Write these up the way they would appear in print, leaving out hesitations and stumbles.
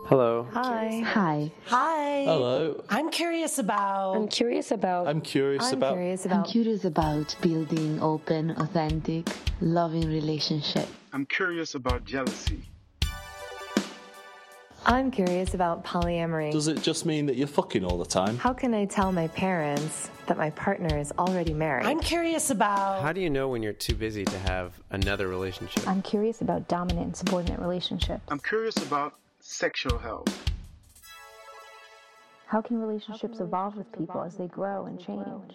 Hello. Hi. Hi. Hi. Hello. I'm curious about Building open, authentic, loving relationship. I'm curious about jealousy. I'm curious about polyamory. Does it just mean that you're fucking all the time? How can I tell my parents that my partner is already married? I'm curious about How do you know when you're too busy to have another relationship? I'm curious about dominant and subordinate relationships. I'm curious about sexual health. How can relationships evolve with people as they grow and change?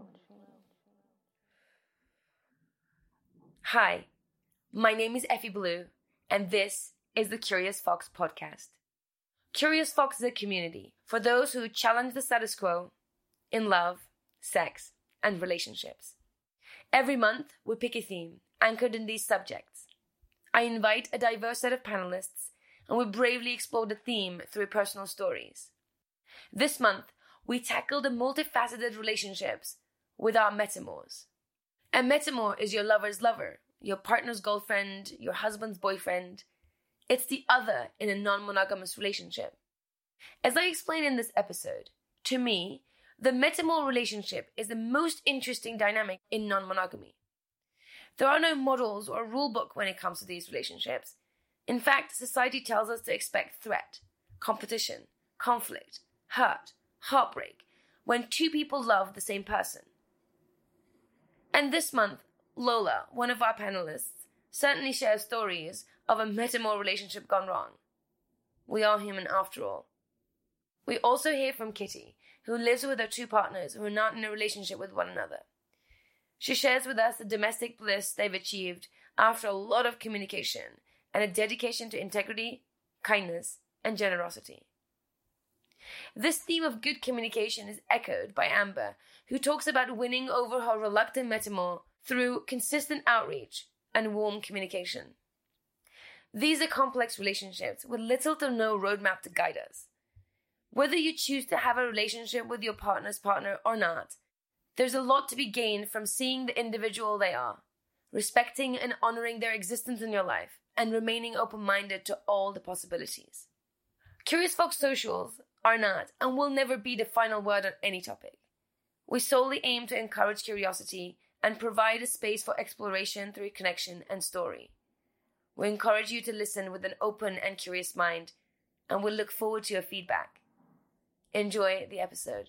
Hi, my name is Effie Blue, and this is the Curious Fox podcast. Curious Fox is a community for those who challenge the status quo in love, sex, and relationships. Every month, we pick a theme anchored in these subjects. I invite a diverse set of panelists, and we bravely explore the theme through personal stories. This month, we tackle the multifaceted relationships with our metamors. A metamor is your lover's lover, your partner's girlfriend, your husband's boyfriend. It's the other in a non-monogamous relationship. As I explain in this episode, to me, the metamor relationship is the most interesting dynamic in non-monogamy. There are no models or rule book when it comes to these relationships. In fact, society tells us to expect threat, competition, conflict, hurt, heartbreak, when two people love the same person. And this month, Lola, one of our panelists, certainly shares stories of a metamor relationship gone wrong. We are human after all. We also hear from Kitty, who lives with her two partners who are not in a relationship with one another. She shares with us the domestic bliss they've achieved after a lot of communication and a dedication to integrity, kindness, and generosity. This theme of good communication is echoed by Amber, who talks about winning over her reluctant metamor through consistent outreach and warm communication. These are complex relationships with little to no roadmap to guide us. Whether you choose to have a relationship with your partner's partner or not, there's a lot to be gained from seeing the individual they are, respecting and honoring their existence in your life, and remaining open-minded to all the possibilities. Curious Fox socials are not and will never be the final word on any topic. We solely aim to encourage curiosity and provide a space for exploration through connection and story. We encourage you to listen with an open and curious mind, and we'll look forward to your feedback. Enjoy the episode.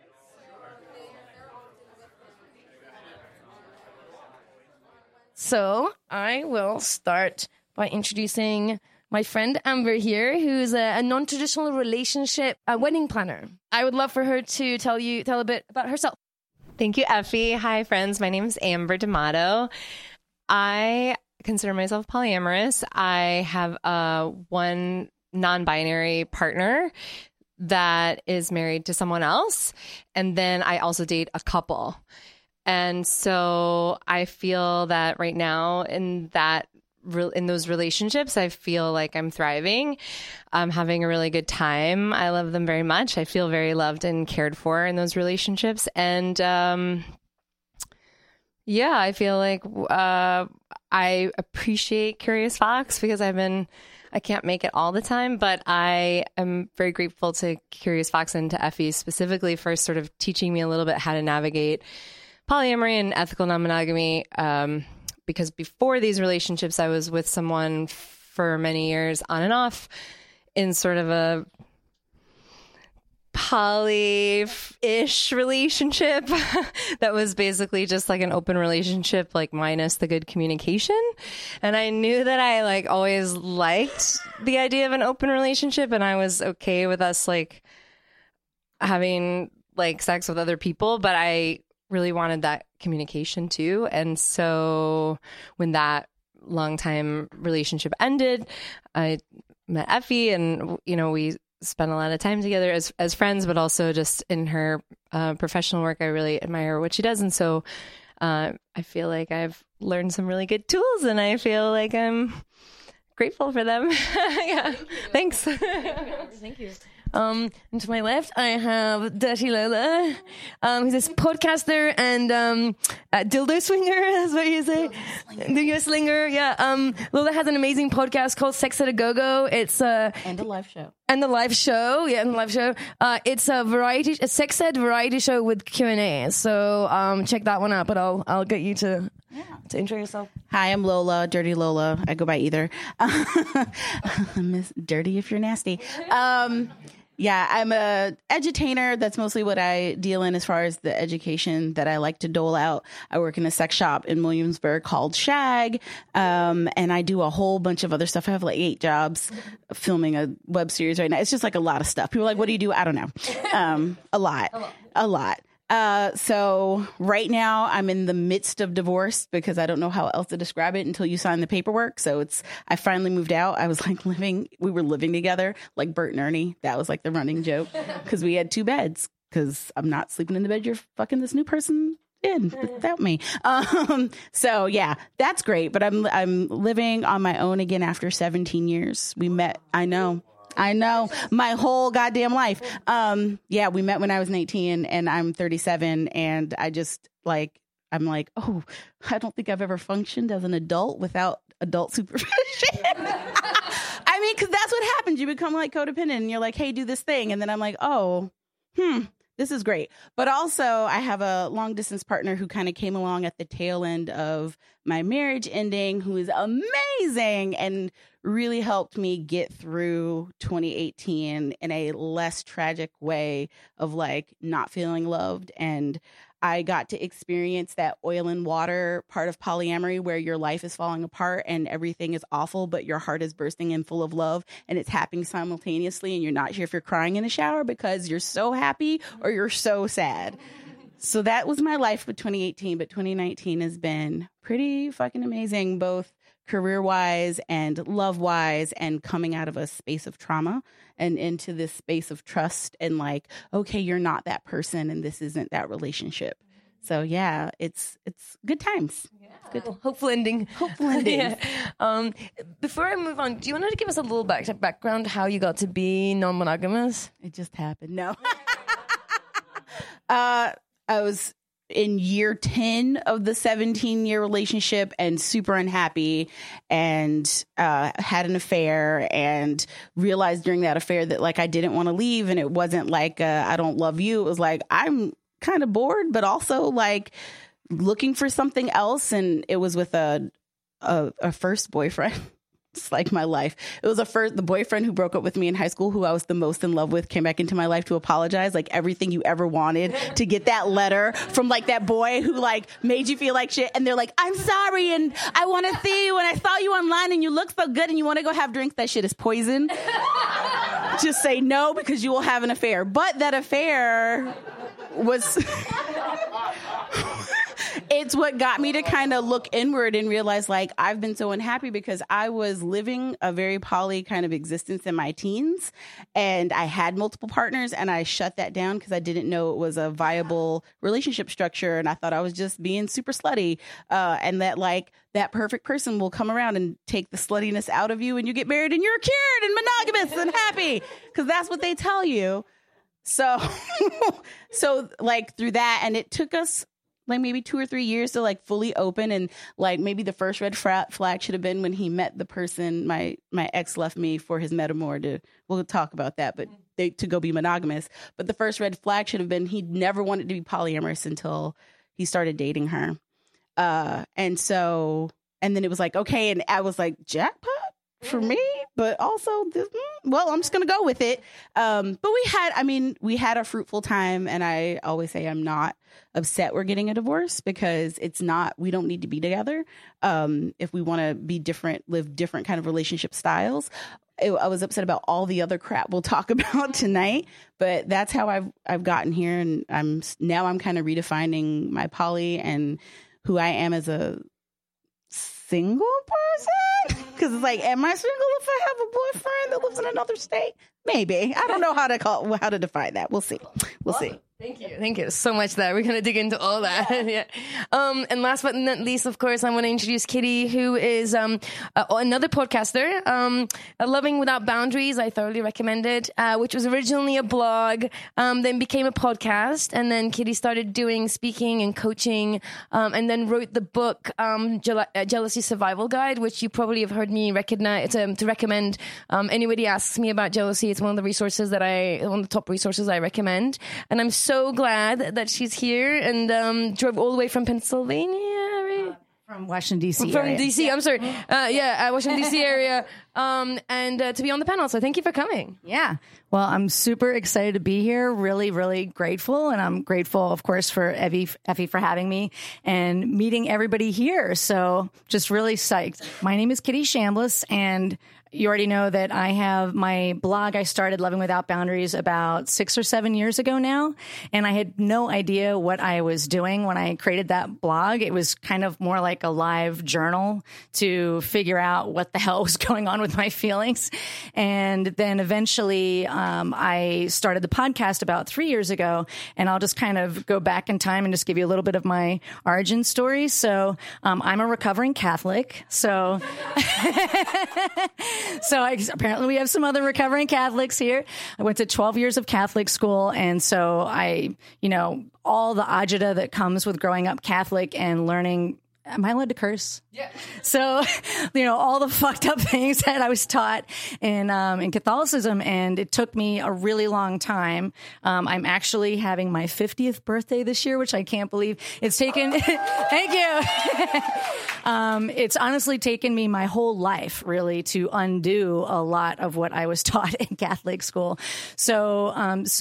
So I will start by introducing my friend Amber here, who's a non-traditional relationship wedding planner. I would love for her to tell a bit about herself. Thank you, Effie. Hi, friends. My name is Amber D'Amato. I consider myself polyamorous. I have one non-binary partner that is married to someone else, and then I also date a couple. And so I feel that right now in those relationships, I feel like I'm thriving. I'm having a really good time. I love them very much. I feel very loved and cared for in those relationships. And I feel like I appreciate Curious Fox because I can't make it all the time, but I am very grateful to Curious Fox and to Effie specifically for sort of teaching me a little bit how to navigate polyamory and ethical non-monogamy. Because before these relationships, I was with someone for many years on and off in sort of a poly-ish relationship that was basically just like an open relationship, like minus the good communication. And I knew that I like always liked the idea of an open relationship, and I was okay with us like having like sex with other people, but I really wanted that communication too. And so when that long time relationship ended, I met Effie, and we spent a lot of time together as friends, but also just in her professional work. I really admire what she does. And so I feel like I've learned some really good tools, and I feel like I'm grateful for them. Yeah. Thanks. Thank you. And to my left, I have Dirty Lola, who's this podcaster and dildo swinger, that's what you say. Dildo slinger, yeah. Lola has an amazing podcast called Sex at a Go-Go. It's and a live show. And the live show, it's a sex ed variety show with Q&A. So check that one out. But I'll get you to intro yourself. Hi, I'm Lola, Dirty Lola. I go by either. Miss Dirty if you're nasty. Yeah, I'm a edutainer. That's mostly what I deal in as far as the education that I like to dole out. I work in a sex shop in Williamsburg called Shag, and I do a whole bunch of other stuff. I have like 8 jobs filming a web series right now. It's just like a lot of stuff. People are like, what do you do? I don't know. A lot. So right now I'm in the midst of divorce because I don't know how else to describe it until you sign the paperwork. So I finally moved out. I was like we were living together like Bert and Ernie. That was like the running joke because we had 2 beds because I'm not sleeping in the bed you're fucking this new person in without me. So yeah, that's great. But I'm living on my own again after 17 years. We met, I know, my whole goddamn life. Yeah, we met when I was 19 and I'm 37 and I'm like, oh, I don't think I've ever functioned as an adult without adult supervision. I mean, because that's what happens. You become like codependent and you're like, hey, do this thing. And then I'm like, oh, this is great. But also I have a long distance partner who kind of came along at the tail end of my marriage ending, who is amazing and really helped me get through 2018 in a less tragic way of like not feeling loved. And I got to experience that oil and water part of polyamory where your life is falling apart and everything is awful, but your heart is bursting and full of love and it's happening simultaneously. And you're not sure if you're crying in the shower because you're so happy or you're so sad. So that was my life with 2018, but 2019 has been pretty fucking amazing, both career-wise and love-wise, and coming out of a space of trauma and into this space of trust and like, okay, you're not that person and this isn't that relationship. So yeah, it's good times. Yeah. Good. Hopeful ending. Yeah. Before I move on, do you want to give us a little background how you got to be non-monogamous? It just happened. No. I was in year 10 of the 17-year relationship and super unhappy and had an affair and realized during that affair that like I didn't want to leave. And it wasn't like I don't love you. It was like I'm kind of bored, but also like looking for something else. And it was with a first boyfriend. It's like my life. It was the boyfriend who broke up with me in high school, who I was the most in love with, came back into my life to apologize. Like everything you ever wanted, to get that letter from like that boy who like made you feel like shit. And they're like, I'm sorry. And I want to see you. And I saw you online and you look so good and you want to go have drinks. That shit is poison. Just say no because you will have an affair. But that affair was... It's what got me to kind of look inward and realize like I've been so unhappy because I was living a very poly kind of existence in my teens and I had multiple partners and I shut that down because I didn't know it was a viable relationship structure and I thought I was just being super slutty and that like that perfect person will come around and take the sluttiness out of you and you get married and you're cured and monogamous and happy because that's what they tell you. So like through that, and it took us like maybe 2 or 3 years to like fully open, and like maybe the first red flag should have been when he met the person my ex left me for his metamor. We'll talk about that, but to go be monogamous. But the first red flag should have been he never wanted to be polyamorous until he started dating her. And then it was like, okay, and I was like, jackpot for me, but also well, I'm just gonna go with it. But we had a fruitful time, and I always say I'm not upset we're getting a divorce because we don't need to be together. If we want to be different, live different kind of relationship styles. I was upset about all the other crap we'll talk about tonight, but that's how I've gotten here, and I'm kind of redefining my poly and who I am as a single person. Because it's like, am I single if I have a boyfriend that lives in another state? Maybe. I don't know how to define that. We'll see. Thank you so much there. We're going to dig into all that. Yeah. And last but not least, of course, I want to introduce Kitty, who is another podcaster. Loving Without Boundaries, I thoroughly recommend it, which was originally a blog, then became a podcast, and then Kitty started doing speaking and coaching, and then wrote the book Jealousy Survival Guide, which you probably have heard me to recommend anyone anybody asks me about jealousy, it's one of the top resources I recommend. And I'm so glad that she's here and drove all the way from Pennsylvania. From Washington, D.C. From area. D.C., I'm sorry. Washington, D.C. area. And to be on the panel. So thank you for coming. Yeah. Well, I'm super excited to be here. Really, really grateful. And I'm grateful, of course, for Effie for having me and meeting everybody here. So just really psyched. My name is Kitty Chambliss, and you already know that I have my blog. I started Loving Without Boundaries about 6 or 7 years ago now, and I had no idea what I was doing when I created that blog. It was kind of more like a live journal to figure out what the hell was going on with my feelings. And then eventually I started the podcast about 3 years ago, and I'll just kind of go back in time and just give you a little bit of my origin story. So I'm a recovering Catholic. So apparently we have some other recovering Catholics here. I went to 12 years of Catholic school. And so all the agita that comes with growing up Catholic and learning. Am I allowed to curse? Yeah. So, all the fucked up things that I was taught in Catholicism, and it took me a really long time. I'm actually having my 50th birthday this year, which I can't believe. It's taken. Thank you. It's honestly taken me my whole life, really, to undo a lot of what I was taught in Catholic school. So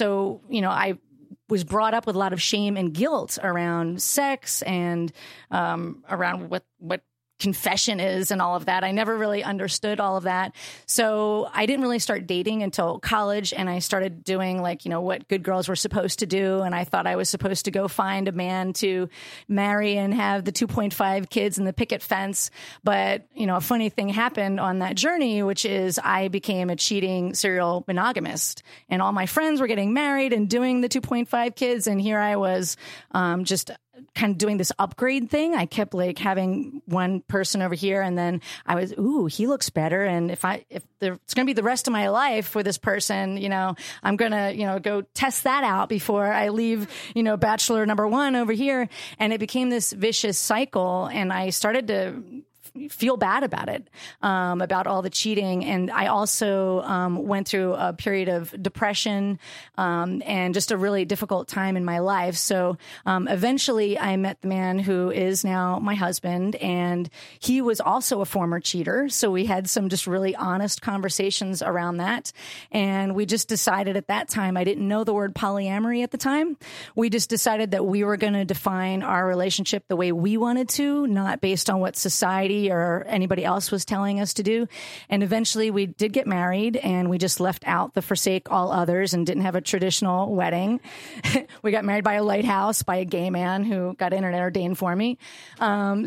I was brought up with a lot of shame and guilt around sex and around what confession is and all of that. I never really understood all of that. So I didn't really start dating until college, and I started doing what good girls were supposed to do. And I thought I was supposed to go find a man to marry and have the 2.5 kids and the picket fence. But, a funny thing happened on that journey, which is I became a cheating serial monogamist, and all my friends were getting married and doing the 2.5 kids. And here I was, just kind of doing this upgrade thing. I kept having one person over here, and then I was, he looks better. And if it's going to be the rest of my life with this person, I'm going to, go test that out before I leave, bachelor number one over here. And it became this vicious cycle. And I started to feel bad about it, about all the cheating. And I also went through a period of depression and just a really difficult time in my life. So eventually I met the man who is now my husband, and he was also a former cheater. So we had some just really honest conversations around that. And we just decided at that time, I didn't know the word polyamory at the time. We just decided that we were going to define our relationship the way we wanted to, not based on what society or anybody else was telling us to do. And eventually we did get married, and we just left out the forsake all others and didn't have a traditional wedding. We got married by a lighthouse by a gay man who got internet ordained for me. And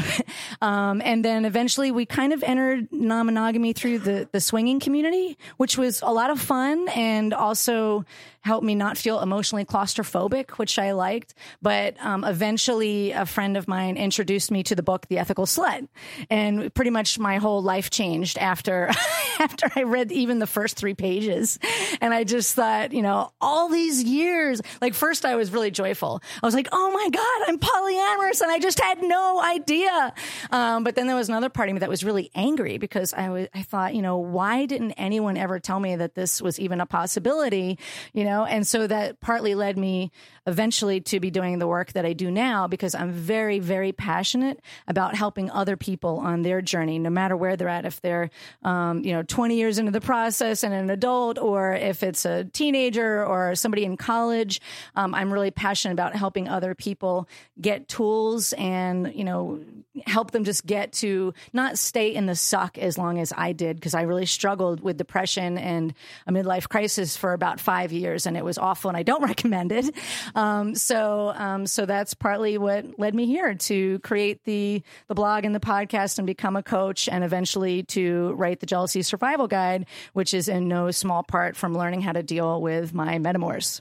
then eventually we kind of entered non-monogamy through the swinging community, which was a lot of fun and also helped me not feel emotionally claustrophobic, which I liked. But eventually a friend of mine introduced me to the book, The Ethical Slut. And pretty much my whole life changed after I read even the first 3 pages. And I just thought, all these years, first I was really joyful. I was like, oh my God, I'm polyamorous. And I just had no idea. But then there was another part of me that was really angry because I thought, why didn't anyone ever tell me that this was even a possibility? And so that partly led me eventually to be doing the work that I do now, because I'm very, very passionate about helping other people on their journey, no matter where they're at. If they're, 20 years into the process and an adult, or if it's a teenager or somebody in college, I'm really passionate about helping other people get tools and, help them just get to not stay in the suck as long as I did, because I really struggled with depression and a midlife crisis for about 5 years, and it was awful, and I don't recommend it. So that's partly what led me here to create the blog and the podcast and become a coach, and eventually to write the Jealousy Survival Guide, which is in no small part from learning how to deal with my metamors.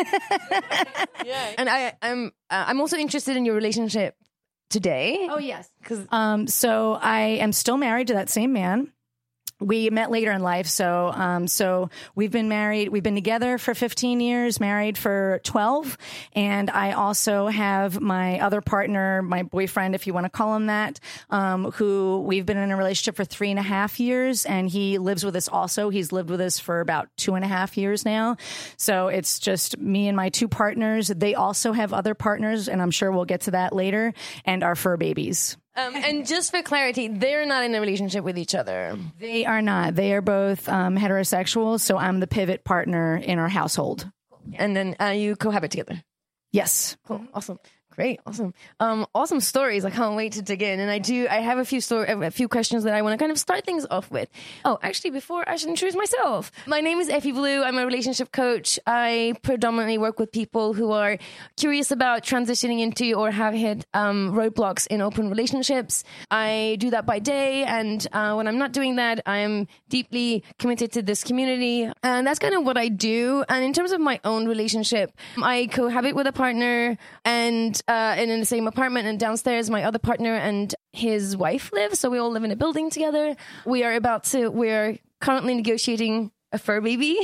Yeah. And I'm also interested in your relationship today. Oh, yes. So I am still married to that same man. we met later in life. So we've been married. We've been together for 15 years, married for 12. And I also have my other partner, my boyfriend, if you want to call him that, who we've been in a relationship for 3.5 years. And he lives with us also. He's lived with us for about 2.5 years now. So it's just me and my two partners. They also have other partners, and I'm sure we'll get to that later, and our fur babies. And just for clarity, they're not in a relationship with each other. They are not. They are both heterosexual, so I'm the pivot partner in our household. And then you cohabit together? Yes. Cool. Awesome. Great. Awesome. Awesome stories. I can't wait to dig in. And I have a few questions that I want to kind of start things off with. Oh, actually, before I should introduce myself. My name is Effie Blue. I'm a relationship coach. I predominantly work with people who are curious about transitioning into or have hit roadblocks in open relationships. I do that by day. And when I'm not doing that, I'm deeply committed to this community. And that's kind of what I do. And in terms of my own relationship, I cohabit with a partner and in the same apartment, and downstairs my other partner and his wife live, so we all live in a building together. We're currently negotiating a fur baby.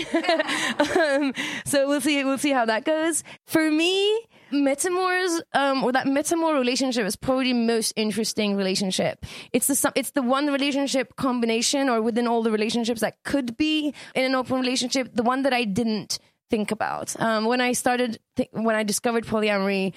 So we'll see how that goes. For me, Metamors, or that Metamor relationship is probably the most interesting relationship. It's the one relationship combination, or within all the relationships that could be in an open relationship, the one that I didn't think about. When I discovered polyamory,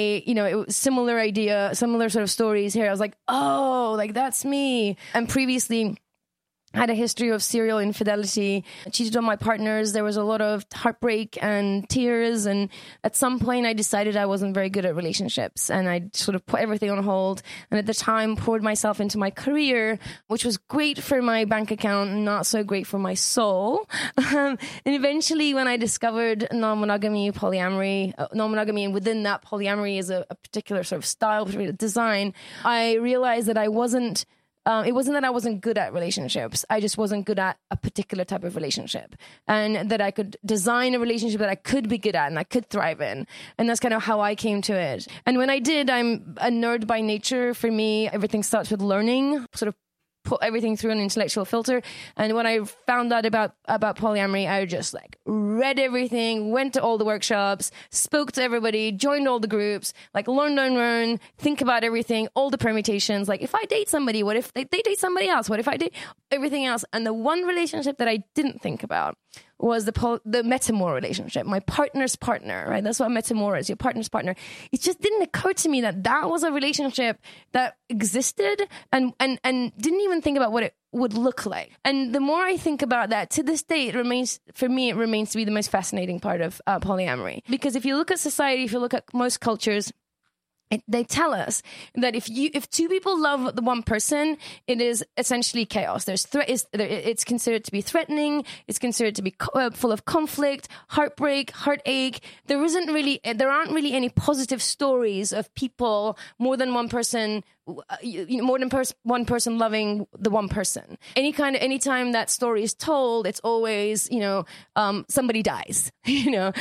it was similar idea, similar sort of stories here. I was like, oh, like that's me. And previously had a history of serial infidelity, cheated on my partners. There was a lot of heartbreak and tears. And at some point I decided I wasn't very good at relationships, and I sort of put everything on hold. And at the time poured myself into my career, which was great for my bank account, not so great for my soul. And eventually when I discovered non-monogamy, polyamory, and within that polyamory is a particular sort of style, particular design, I realized that it wasn't that I wasn't good at relationships. I just wasn't good at a particular type of relationship, and that I could design a relationship that I could be good at and I could thrive in. And that's kind of how I came to it. And when I did, I'm a nerd by nature. For me, everything starts with learning, sort of put everything through an intellectual filter. And when I found out about polyamory, I just like read everything, went to all the workshops, spoke to everybody, joined all the groups, like learn, think about everything, all the permutations. Like if I date somebody, what if they date somebody else? What if I date everything else? And the one relationship that I didn't think about was the metamor relationship, my partner's partner, right? That's what metamor is, your partner's partner. It just didn't occur to me that was a relationship that existed, and didn't even think about what it would look like. And the more I think about that, to this day, it remains to be the most fascinating part of polyamory. Because if you look at society, if you look at most cultures, they tell us that if two people love the one person, it is essentially chaos. It's considered to be threatening. It's considered to be full of conflict, heartbreak, heartache. There aren't really any positive stories of people more than one person one person loving the one person. Anytime that story is told, it's always, somebody dies, there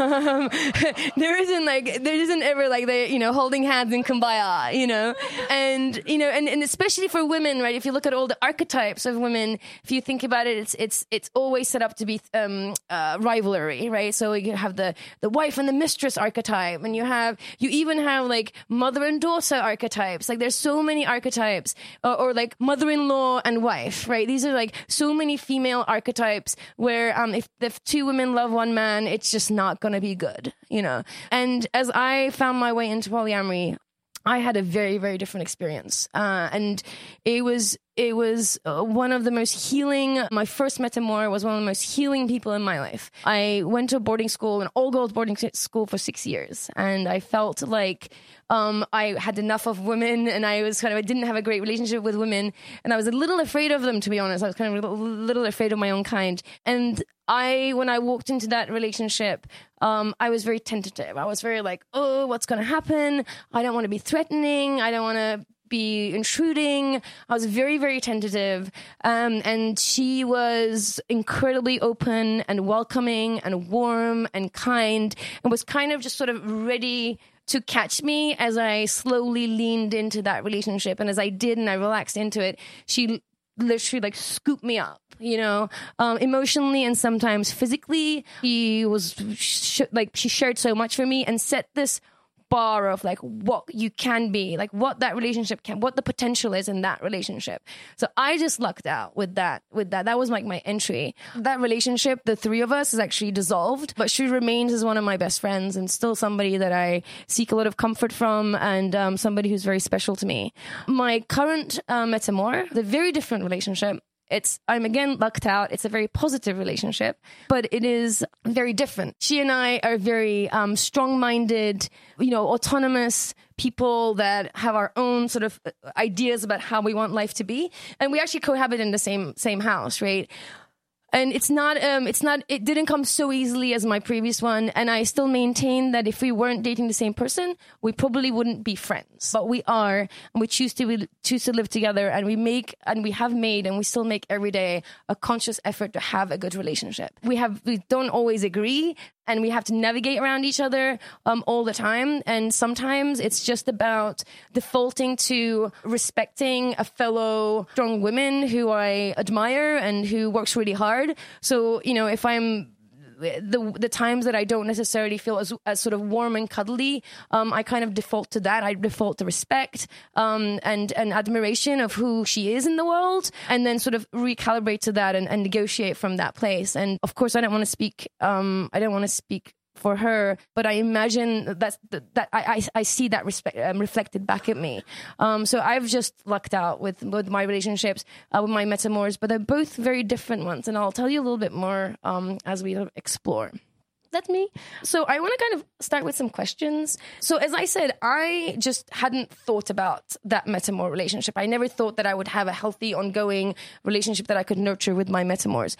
isn't ever like they, holding hands in kumbaya, and especially for women, right? If you look at all the archetypes of women, if you think about it, it's always set up to be, rivalry, right? So you have the wife and the mistress archetype, and you even have like mother and daughter archetypes. Like there's so many archetypes, or like mother-in-law and wife, right? These are like so many female archetypes where if two women love one man, it's just not going to be good, And as I found my way into polyamory, I had a very, very different experience. And it was one of the most healing. My first metamor was one of the most healing people in my life. I went to a boarding school, an all-girls boarding school for 6 years. And I felt like I had enough of women, and I didn't have a great relationship with women. And I was a little afraid of them, to be honest. I was kind of a little afraid of my own kind. And when I walked into that relationship, I was very tentative. I was very like, oh, what's going to happen? I don't want to be threatening. I don't want to be intruding. I was very, very tentative. And she was incredibly open and welcoming and warm and kind, and was kind of just sort of ready to catch me as I slowly leaned into that relationship. And as I did and I relaxed into it, literally like scoop me up, emotionally and sometimes physically. She was she shared so much for me and set this bar of like what you can be, like what that relationship what the potential is in that relationship. So I just lucked out with that. That was like my entry. That relationship, the three of us, is actually dissolved, but she remains as one of my best friends and still somebody that I seek a lot of comfort from, and somebody who's very special to me. My current metamor, the very different relationship. I'm again lucked out. It's a very positive relationship, but it is very different. She and I are very strong-minded, autonomous people that have our own sort of ideas about how we want life to be. And we actually cohabit in the same house, right? And it didn't come so easily as my previous one. And I still maintain that if we weren't dating the same person, we probably wouldn't be friends. But we are, and we choose to live together, and we have made, and we still make every day a conscious effort to have a good relationship. We don't always agree, and we have to navigate around each other all the time. And sometimes it's just about defaulting to respecting a fellow strong woman who I admire and who works really hard. So, if I'm the times that I don't necessarily feel as sort of warm and cuddly, I kind of default to that. I default to respect and admiration of who she is in the world, and then sort of recalibrate to that and negotiate from that place. And of course, I don't want to speak for her, but I imagine that I see that respect reflected back at me. So I've just lucked out with my relationships, with my metamors, but they're both very different ones, and I'll tell you a little bit more as we explore. That's me. So I want to kind of start with some questions. So as I said, I just hadn't thought about that metamor relationship. I never thought that I would have a healthy, ongoing relationship that I could nurture with my metamors.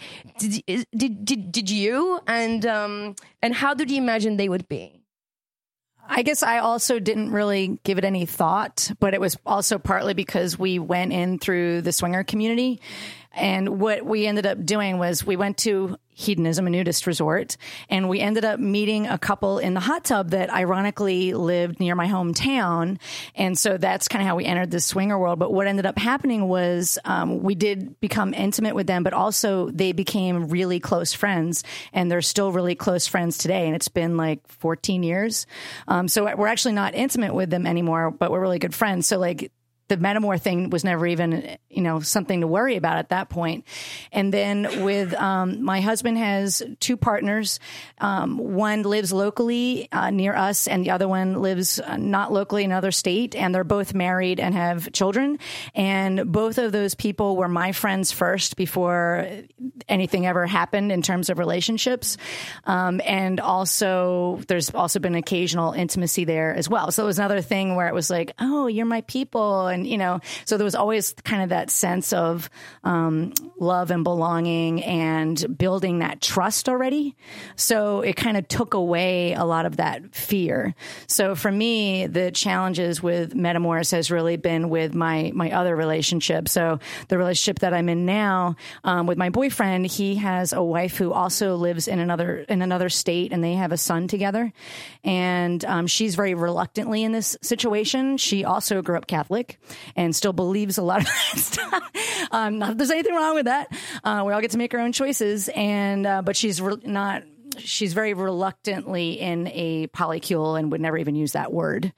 Did you? And how did you imagine they would be? I guess I also didn't really give it any thought, but it was also partly because we went in through the swinger community. And what we ended up doing was we went to Hedonism, a nudist resort, and we ended up meeting a couple in the hot tub that ironically lived near my hometown. And so that's kind of how we entered the swinger world. But what ended up happening was we did become intimate with them, but also they became really close friends, and they're still really close friends today. And it's been like 14 years. So we're actually not intimate with them anymore, but we're really good friends. So like, the metamor thing was never even, something to worry about at that point. And then with my husband has two partners. One lives locally near us, and the other one lives not locally in another state. And they're both married and have children. And both of those people were my friends first before anything ever happened in terms of relationships. And also, there's also been occasional intimacy there as well. So it was another thing where it was like, oh, you're my people. And so there was always kind of that sense of love and belonging and building that trust already. So it kind of took away a lot of that fear. So for me, the challenges with metamors has really been with my other relationship. So the relationship that I'm in now with my boyfriend, he has a wife who also lives in another state, and they have a son together. And she's very reluctantly in this situation. She also grew up Catholic and still believes a lot of that stuff. Not that there's anything wrong with that. We all get to make our own choices. And, but she's very reluctantly in a polycule and would never even use that word,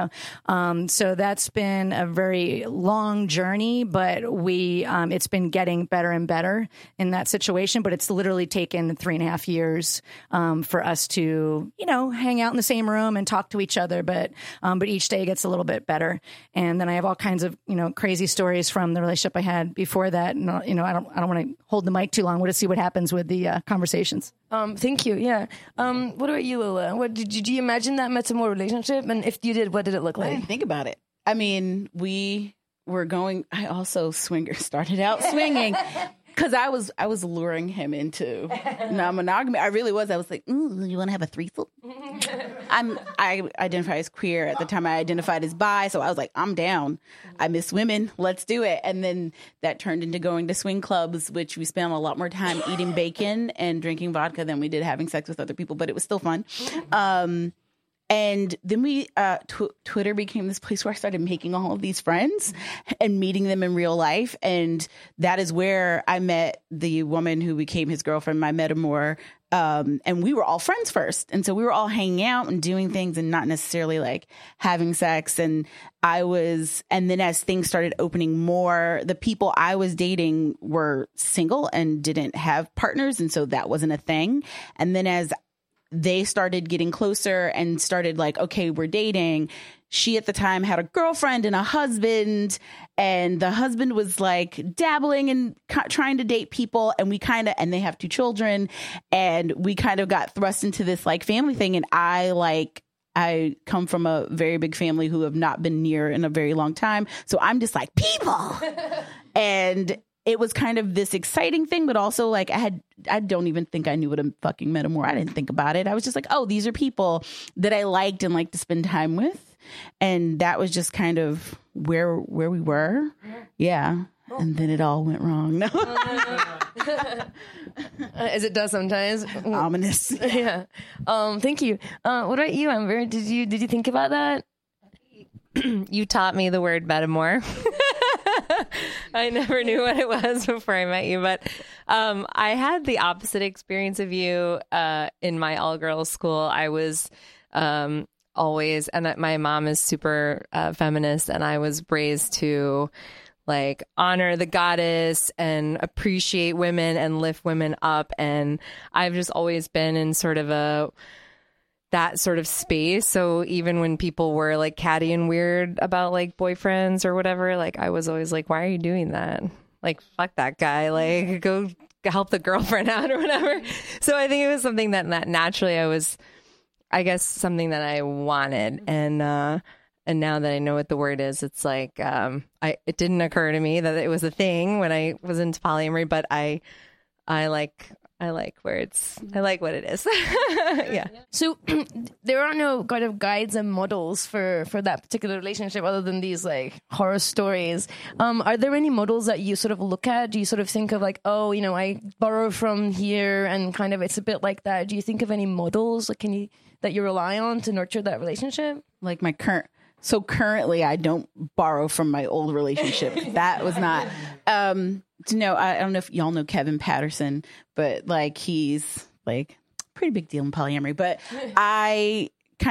So that's been a very long journey, but it's been getting better and better in that situation. But it's literally taken 3.5 years for us to, hang out in the same room and talk to each other. But each day gets a little bit better. And then I have all kinds of, crazy stories from the relationship I had before that. And, I don't want to hold the mic too long. We'll just see what happens with the conversations. Thank you. Yeah. What about you, Lola? What did you imagine that metamor relationship? And if you did, what did it look like? I didn't think about it. I mean, I also started out swinging because I was luring him into non-monogamy. I really was. I was like, you want to have a threesome? I identify as queer. At the time, I identified as bi. So I was like, I'm down. I miss women. Let's do it. And then that turned into going to swing clubs, which we spent a lot more time eating bacon and drinking vodka than we did having sex with other people. But it was still fun. And then Twitter became this place where I started making all of these friends and meeting them in real life. And that is where I met the woman who became his girlfriend, my metamor. And we were all friends first. And so we were all hanging out and doing things and not necessarily like having sex. And then as things started opening more, the people I was dating were single and didn't have partners. And so that wasn't a thing. And then as they started getting closer and started like, okay, we're dating. She at the time had a girlfriend and a husband, and the husband was like dabbling and trying to date people. And and they have 2 children, and we kind of got thrust into this like family thing. And I come from a very big family who have not been near in a very long time. So I'm just like, people. And it was kind of this exciting thing, but also like I don't even think I knew what a fucking metamor. I didn't think about it. I was just like, oh, these are people that I liked and liked to spend time with. And that was just kind of where we were. Yeah. And then it all went wrong. No. As it does sometimes. Ominous. Yeah. Thank you. What about you, Amber? Did you think about that? You taught me the word metamor. I never knew what it was before I met you, but I had the opposite experience of you in my all-girls school. I was always, and my mom is super feminist, and I was raised to like honor the goddess and appreciate women and lift women up. And I've just always been in sort of that sort of space. So even when people were like catty and weird about like boyfriends or whatever, like I was always like, why are you doing that? Like, fuck that guy. Like, go help the girlfriend out or whatever. So I think it was something that naturally I guess something that I wanted. And now that I know what the word is, it's like, it didn't occur to me that it was a thing when I was into polyamory, but I like what it is. Yeah. So there are no kind of guides and models for that particular relationship other than these like horror stories. Are there any models that you sort of look at? Do you sort of think of like, oh, I borrow from here and kind of it's a bit like that? Do you think of any models that you rely on to nurture that relationship? Like currently I don't borrow from my old relationship. That was not, I don't know if y'all know Kevin Patterson, but like he's like pretty big deal in polyamory, but I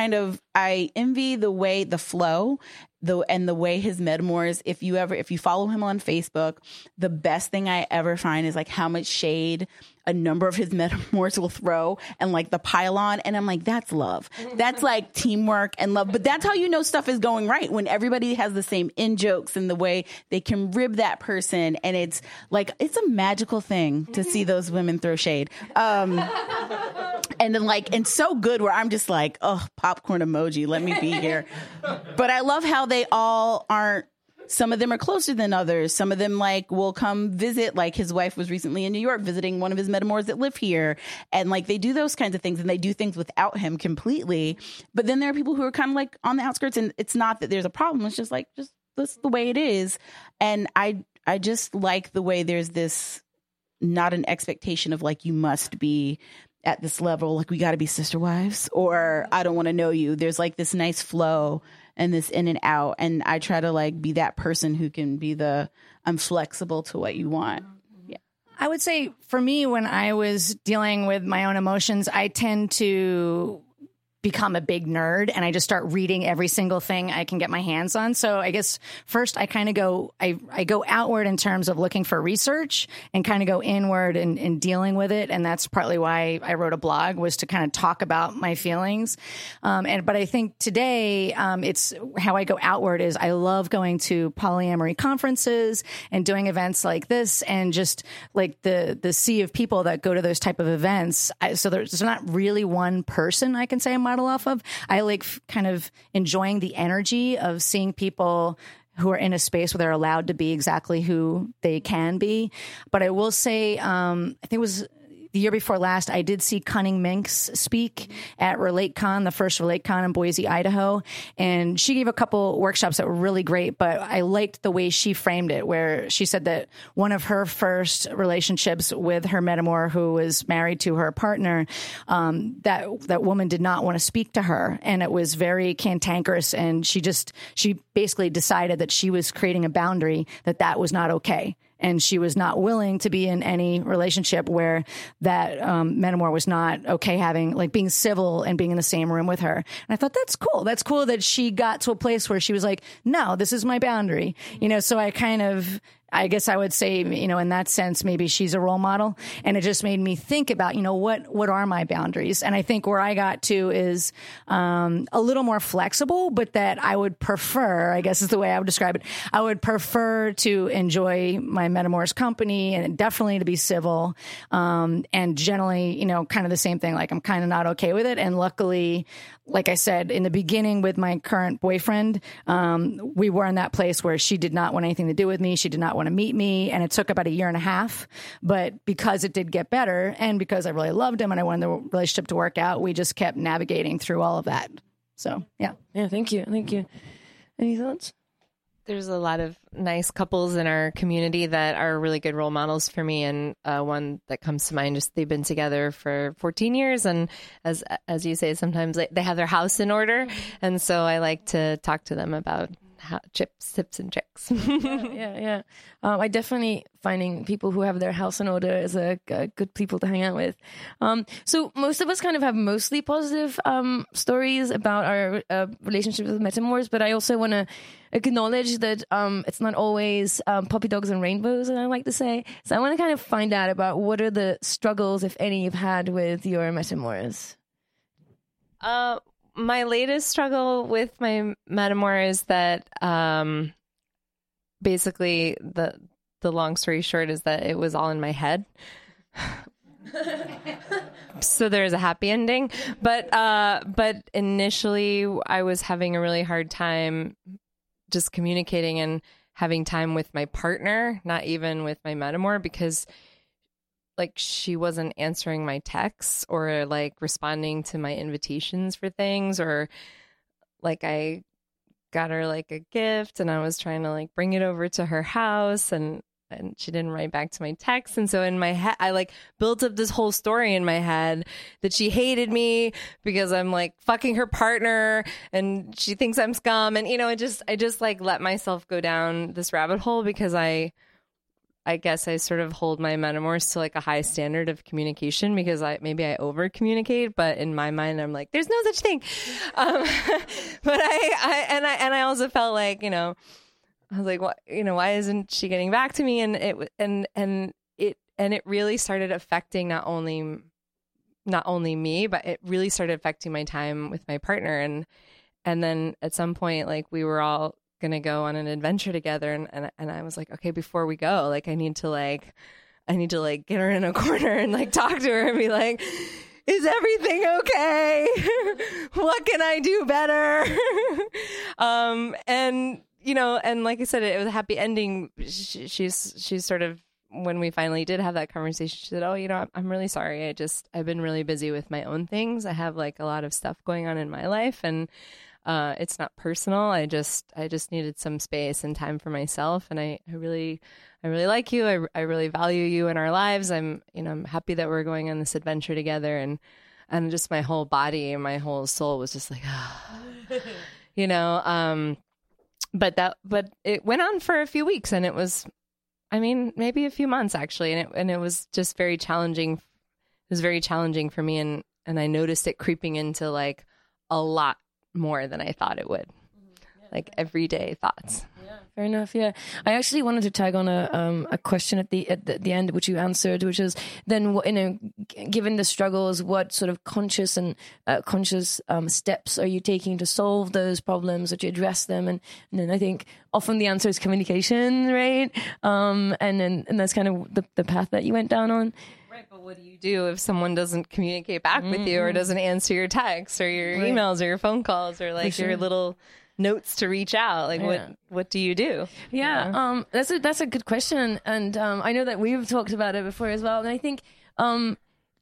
envy the flow, and the way his metamors, if you follow him on Facebook, the best thing I ever find is like how much shade a number of his metamors will throw and like the pylon. And I'm like, that's love. That's like teamwork and love. But that's how you know stuff is going right, when everybody has the same in jokes and the way they can rib that person. And it's like, it's a magical thing to see those women throw shade. And then and so good where I'm just like, oh, popcorn emoji, let me be here. But I love how they all aren't. Some of them are closer than others. Some of them will come visit. Like his wife was recently in New York visiting one of his metamors that live here. And they do those kinds of things, and they do things without him completely. But then there are people who are kind of on the outskirts, and it's not that there's a problem. It's just that's the way it is. And I just like the way there's this, not an expectation of you must be at this level. We got to be sister wives, or I don't want to know you. There's this nice flow and this in and out. And I try to be that person who can be I'm flexible to what you want. Yeah. I would say for me, when I was dealing with my own emotions, I tend to become a big nerd, and I just start reading every single thing I can get my hands on. So I guess first I kind of go outward in terms of looking for research, and kind of go inward and dealing with it. And that's partly why I wrote a blog, was to kind of talk about my feelings. But I think today it's how I go outward is I love going to polyamory conferences and doing events like this, and just the sea of people that go to those type of events. So there's not really one person I can say I'm model off of. I kind of enjoying the energy of seeing people who are in a space where they're allowed to be exactly who they can be. But I will say, I think it was the year before last, I did see Cunning Minx speak at RelateCon, the first RelateCon in Boise, Idaho. And she gave a couple workshops that were really great, but I liked the way she framed it, where she said that one of her first relationships with her metamor, who was married to her partner, that woman did not want to speak to her. And it was very cantankerous. And she basically decided that she was creating a boundary, that was not okay. And she was not willing to be in any relationship where that metamor was not okay having, like, being civil and being in the same room with her. And I thought, that's cool. That's cool that she got to a place where she was like, no, this is my boundary. So I guess I would say, in that sense, maybe she's a role model. And it just made me think about, what are my boundaries? And I think where I got to is a little more flexible, but that I would prefer, I guess is the way I would describe it, I would prefer to enjoy my metamor's company and definitely to be civil. And generally, kind of the same thing, like I'm kind of not okay with it. And luckily, like I said, in the beginning with my current boyfriend, we were in that place where she did not want anything to do with me. She did not want to meet me. And it took about 1.5 years. But because it did get better and because I really loved him and I wanted the relationship to work out, we just kept navigating through all of that. So, yeah. Yeah, thank you. Thank you. Any thoughts? There's a lot of nice couples in our community that are really good role models for me. And one that comes to mind, just they've been together for 14 years. And as you say, sometimes they have their house in order. And so I like to talk to them about tips and tricks. Yeah. I definitely finding people who have their house in order is a good people to hang out with. So most of us kind of have mostly positive stories about our relationships with metamors, but I also want to acknowledge that it's not always puppy dogs and rainbows, as I like to say. So I want to kind of find out about what are the struggles, if any, you've had with your metamors. My latest struggle with my metamor is that basically the long story short is that it was all in my head. So there's a happy ending, but initially I was having a really hard time just communicating and having time with my partner, not even with my metamor, because like she wasn't answering my texts or like responding to my invitations for things, or like I got her like a gift and I was trying to like bring it over to her house and she didn't write back to my text. And so in my head, I like built up this whole story in my head that she hated me because I'm like fucking her partner and she thinks I'm scum. And, I just like let myself go down this rabbit hole because I guess I sort of hold my metamors to like a high standard of communication because maybe I over communicate, but in my mind I'm like, there's no such thing. But I also felt like, I was like, what, why isn't she getting back to me? And it really started affecting not only me, but it really started affecting my time with my partner. And then at some point, like we were all gonna go on an adventure together, and I was like, okay, before we go, like I need to get her in a corner and like talk to her and be like, is everything okay? What can I do better? And like I said, it was a happy ending. She's sort of, when we finally did have that conversation, she said, oh, I'm really sorry. I've been really busy with my own things. I have like a lot of stuff going on in my life, and it's not personal. I just needed some space and time for myself. And I really like you. I really value you in our lives. I'm happy that we're going on this adventure together. And just my whole body and my whole soul was just like, but it went on for a few weeks, and it was, maybe a few months actually. And it was just very challenging. It was very challenging for me. And I noticed it creeping into like a lot more than I thought it would. Like everyday thoughts. Yeah, fair enough. Yeah, I actually wanted to tag on a question at the end, which you answered, which is then given the struggles, what sort of conscious steps are you taking to solve those problems or to address them? And then I think often the answer is communication, right? And that's kind of the path that you went down on. Right, but what do you do if someone doesn't communicate back with you or doesn't answer your texts or your emails or your phone calls or like your little notes to reach out? Like what do you do? Yeah, that's a good question, and I know that we've talked about it before as well. And I think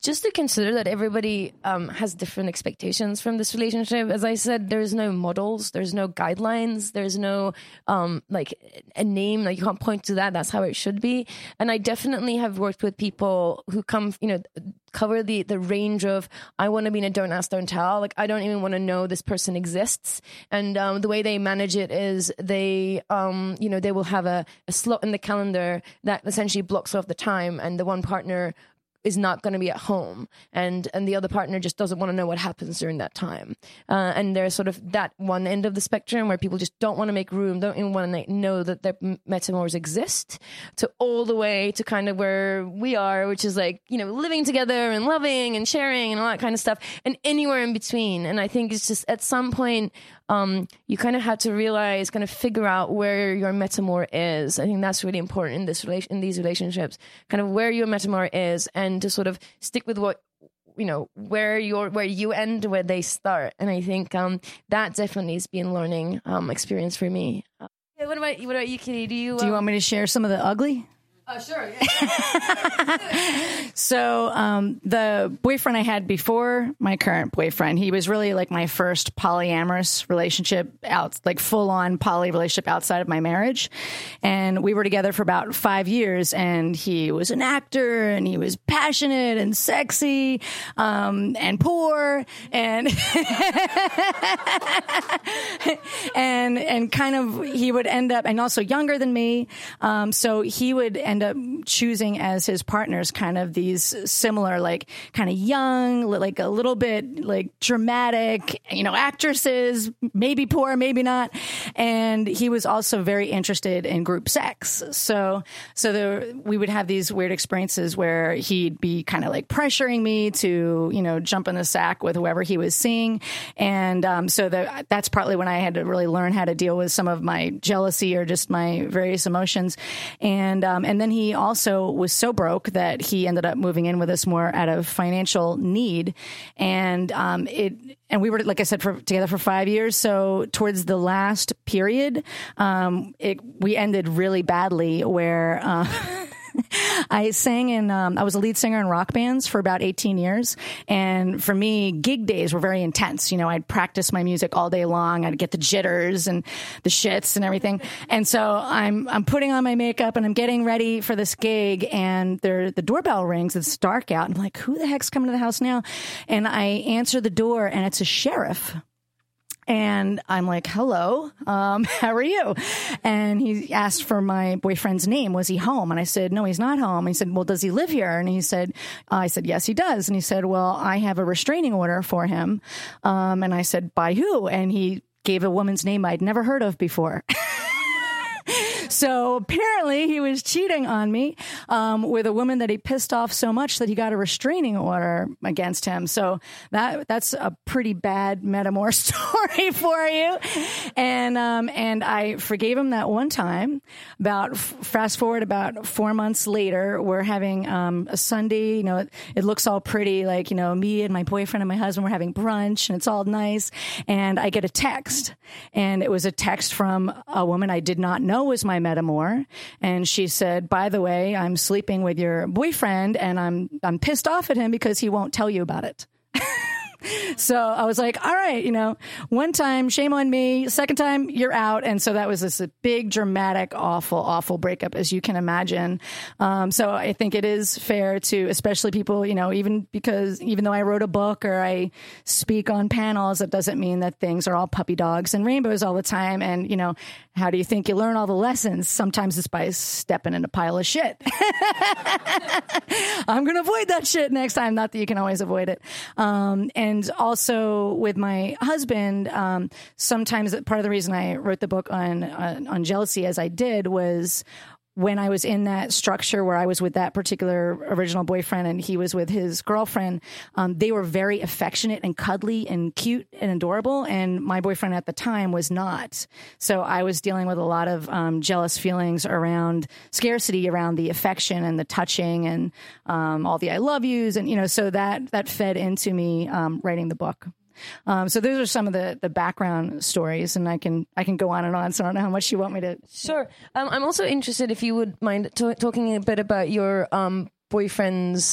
just to consider that everybody has different expectations from this relationship. As I said, there's no models, there's no guidelines, there's no like a name, like you can't point to that. That's how it should be. And I definitely have worked with people who come, cover the range of, I want to be in a don't ask, don't tell. Like, I don't even want to know this person exists. And the way they manage it is they will have a slot in the calendar that essentially blocks off the time, and the one partner is not going to be at home, and the other partner just doesn't want to know what happens during that time. And there's sort of that one end of the spectrum where people just don't want to make room, don't even want to know that their metamors exist, to all the way to kind of where we are, which is like, living together and loving and sharing and all that kind of stuff, and anywhere in between. And I think it's just at some point, you kind of have to realize, kind of figure out where your metamor is. I think that's really important in these relationships, kind of where your metamor is, and to sort of stick with what, where you end, where they start. And I think that definitely has been a learning experience for me. What about you, Kitty? Do you want me to share some of the ugly? Sure. Yeah. So the boyfriend I had before my current boyfriend, he was really like my first polyamorous relationship, like full on poly relationship outside of my marriage. And we were together for about 5 years, and he was an actor, and he was passionate and sexy, and poor, and and kind of, he would end up, and also younger than me. So he would end up choosing as his partners kind of these similar, like kind of young, like a little bit like dramatic, actresses, maybe poor, maybe not. And he was also very interested in group sex. So we would have these weird experiences where he'd be kind of like pressuring me to, jump in the sack with whoever he was seeing. And so that's partly when I had to really learn how to deal with some of my jealousy or just my various emotions. And then he also was so broke that he ended up moving in with us more out of financial need. And we were, like I said, together for 5 years. So towards the last period, we ended really badly, where I sang I was a lead singer in rock bands for about 18 years. And for me, gig days were very intense. I'd practice my music all day long. I'd get the jitters and the shits and everything. And so I'm putting on my makeup and I'm getting ready for this gig, and the doorbell rings. It's dark out. I'm like, who the heck's coming to the house now? And I answer the door, and it's a sheriff. And I'm like, hello, how are you? And he asked for my boyfriend's name. Was he home? And I said, no, he's not home. And he said, well, does he live here? And I said, yes, he does. And he said, well, I have a restraining order for him. And I said, by who? And he gave a woman's name I'd never heard of before. So apparently he was cheating on me with a woman that he pissed off so much that he got a restraining order against him. So that's a pretty bad metamor story for you. And I forgave him that one time. Fast forward about 4 months later, we're having a Sunday. It looks all pretty, like, me and my boyfriend and my husband were having brunch, and it's all nice. And I get a text, and it was a text from a woman I did not know was my metamor. And she said, by the way, I'm sleeping with your boyfriend, and I'm pissed off at him because he won't tell you about it. So I was like, all right, one time, shame on me. Second time, you're out. And so that was this big, dramatic, awful, awful breakup, as you can imagine. So I think it is fair to, especially people, even though I wrote a book or I speak on panels, that doesn't mean that things are all puppy dogs and rainbows all the time. And, how do you think you learn all the lessons? Sometimes it's by stepping in a pile of shit. I'm going to avoid that shit next time. Not that you can always avoid it. And also with my husband, sometimes part of the reason I wrote the book on jealousy as I did was when I was in that structure where I was with that particular original boyfriend and he was with his girlfriend, they were very affectionate and cuddly and cute and adorable. And my boyfriend at the time was not. So I was dealing with a lot of jealous feelings around scarcity, around the affection and the touching and all the I love yous. And, so that fed into me writing the book. So those are some of the background stories, and I can go on and on. So I don't know how much you want me to. Sure. I'm also interested if you would mind talking a bit about your boyfriend's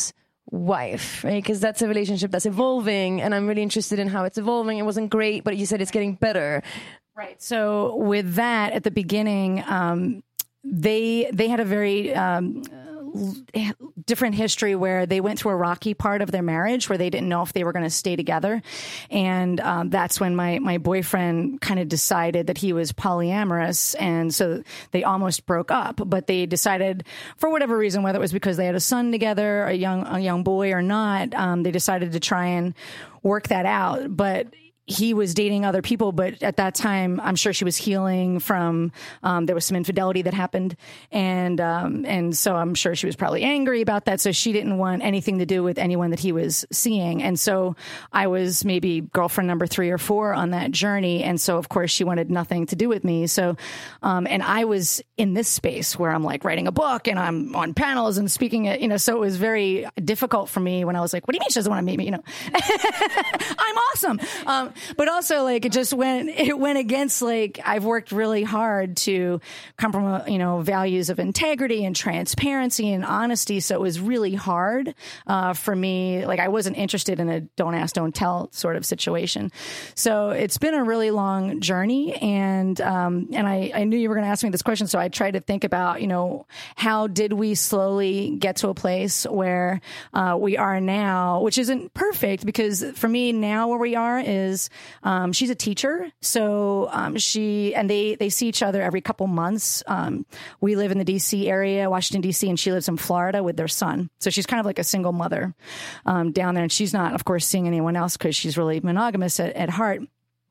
wife, right? Because that's a relationship that's evolving, and I'm really interested in how it's evolving. It wasn't great, but you said it's getting better. Right. So with that, at the beginning, they had a very different history where they went through a rocky part of their marriage where they didn't know if they were going to stay together. And that's when my boyfriend kind of decided that he was polyamorous. And so they almost broke up, but they decided for whatever reason, whether it was because they had a son together, a young boy or not, they decided to try and work that out. But he was dating other people, but at that time, I'm sure she was healing from, there was some infidelity that happened. And so I'm sure she was probably angry about that. So she didn't want anything to do with anyone that he was seeing. And so I was maybe girlfriend number 3 or 4 on that journey. And so of course she wanted nothing to do with me. So, and I was in this space where I'm like writing a book and I'm on panels and speaking at, so it was very difficult for me when I was like, what do you mean she doesn't want to meet me? I'm awesome. But also, like, it went against, like, I've worked really hard to compromise, values of integrity and transparency and honesty. So it was really hard for me. Like, I wasn't interested in a don't ask, don't tell sort of situation. So it's been a really long journey. And I knew you were going to ask me this question. So I tried to think about, how did we slowly get to a place where we are now, which isn't perfect because for me now where we are is she's a teacher. So they see each other every couple months. We live in the D.C. area, Washington, D.C., and she lives in Florida with their son. So she's kind of like a single mother down there. And she's not, of course, seeing anyone else because she's really monogamous at heart.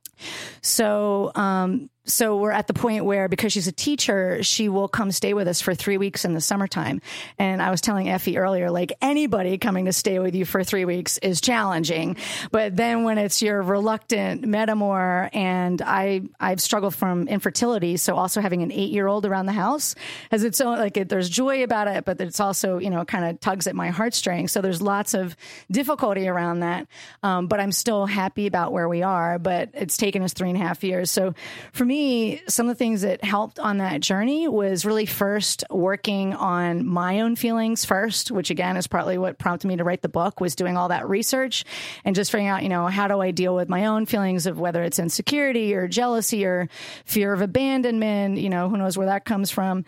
So we're at the point where, because she's a teacher, she will come stay with us for 3 weeks in the summertime. And I was telling Effie earlier, like, anybody coming to stay with you for 3 weeks is challenging. But then when it's your reluctant metamor, and I've struggled from infertility, so also having an 8-year-old around the house has its own, like, there's joy about it, but it's also, kind of tugs at my heartstrings. So there's lots of difficulty around that. But I'm still happy about where we are, but it's taken us 3.5 years. So for me, some of the things that helped on that journey was really first working on my own feelings first, which again is partly what prompted me to write the book, was doing all that research and just figuring out, how do I deal with my own feelings of whether it's insecurity or jealousy or fear of abandonment, who knows where that comes from.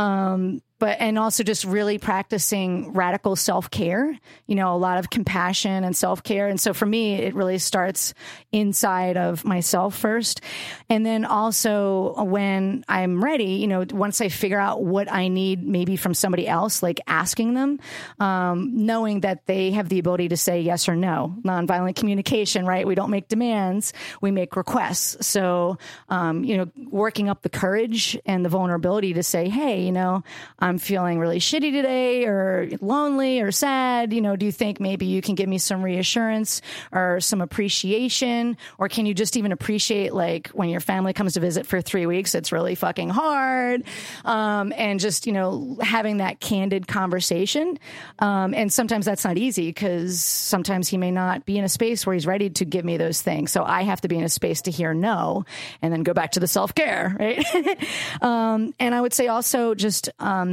And also just really practicing radical self-care, a lot of compassion and self-care. And so for me, it really starts inside of myself first. And then also when I'm ready, once I figure out what I need maybe from somebody else, like asking them, knowing that they have the ability to say yes or no. Nonviolent communication, right? We don't make demands, we make requests. So, working up the courage and the vulnerability to say, hey, I'm feeling really shitty today or lonely or sad. Do you think maybe you can give me some reassurance or some appreciation? Or can you just even appreciate, like, when your family comes to visit for 3 weeks, it's really fucking hard. And just, having that candid conversation. And sometimes that's not easy because sometimes he may not be in a space where he's ready to give me those things. So I have to be in a space to hear no and then go back to the self-care, right? And I would say also just,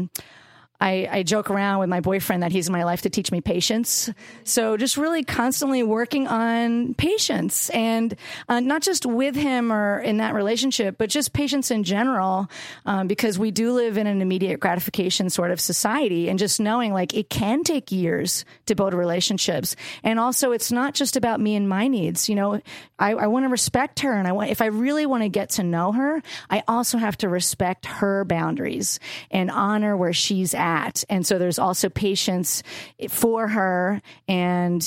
I joke around with my boyfriend that he's in my life to teach me patience. So just really constantly working on patience and not just with him or in that relationship, but just patience in general, because we do live in an immediate gratification sort of society, and just knowing like it can take years to build relationships. And also it's not just about me and my needs. I want to respect her, and if I really want to get to know her, I also have to respect her boundaries and honor where she's at. And so there's also patience for her and,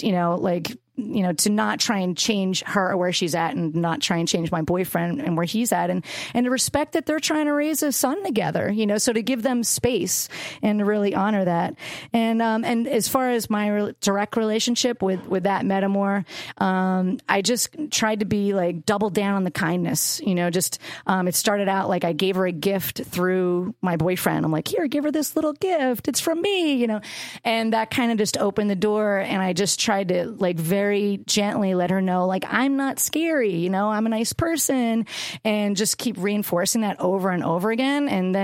to not try and change her or where she's at, and not try and change my boyfriend and where he's at, and to respect that they're trying to raise a son together, so to give them space and to really honor that. And as far as my direct relationship with that metamor, I just tried to be like double down on the kindness, it started out like I gave her a gift through my boyfriend. I'm like, here, give her this little gift. It's from me, and that kind of just opened the door. And I just tried to like very gently let her know, like, I'm not scary, I'm a nice person, and just keep reinforcing that over and over again. And then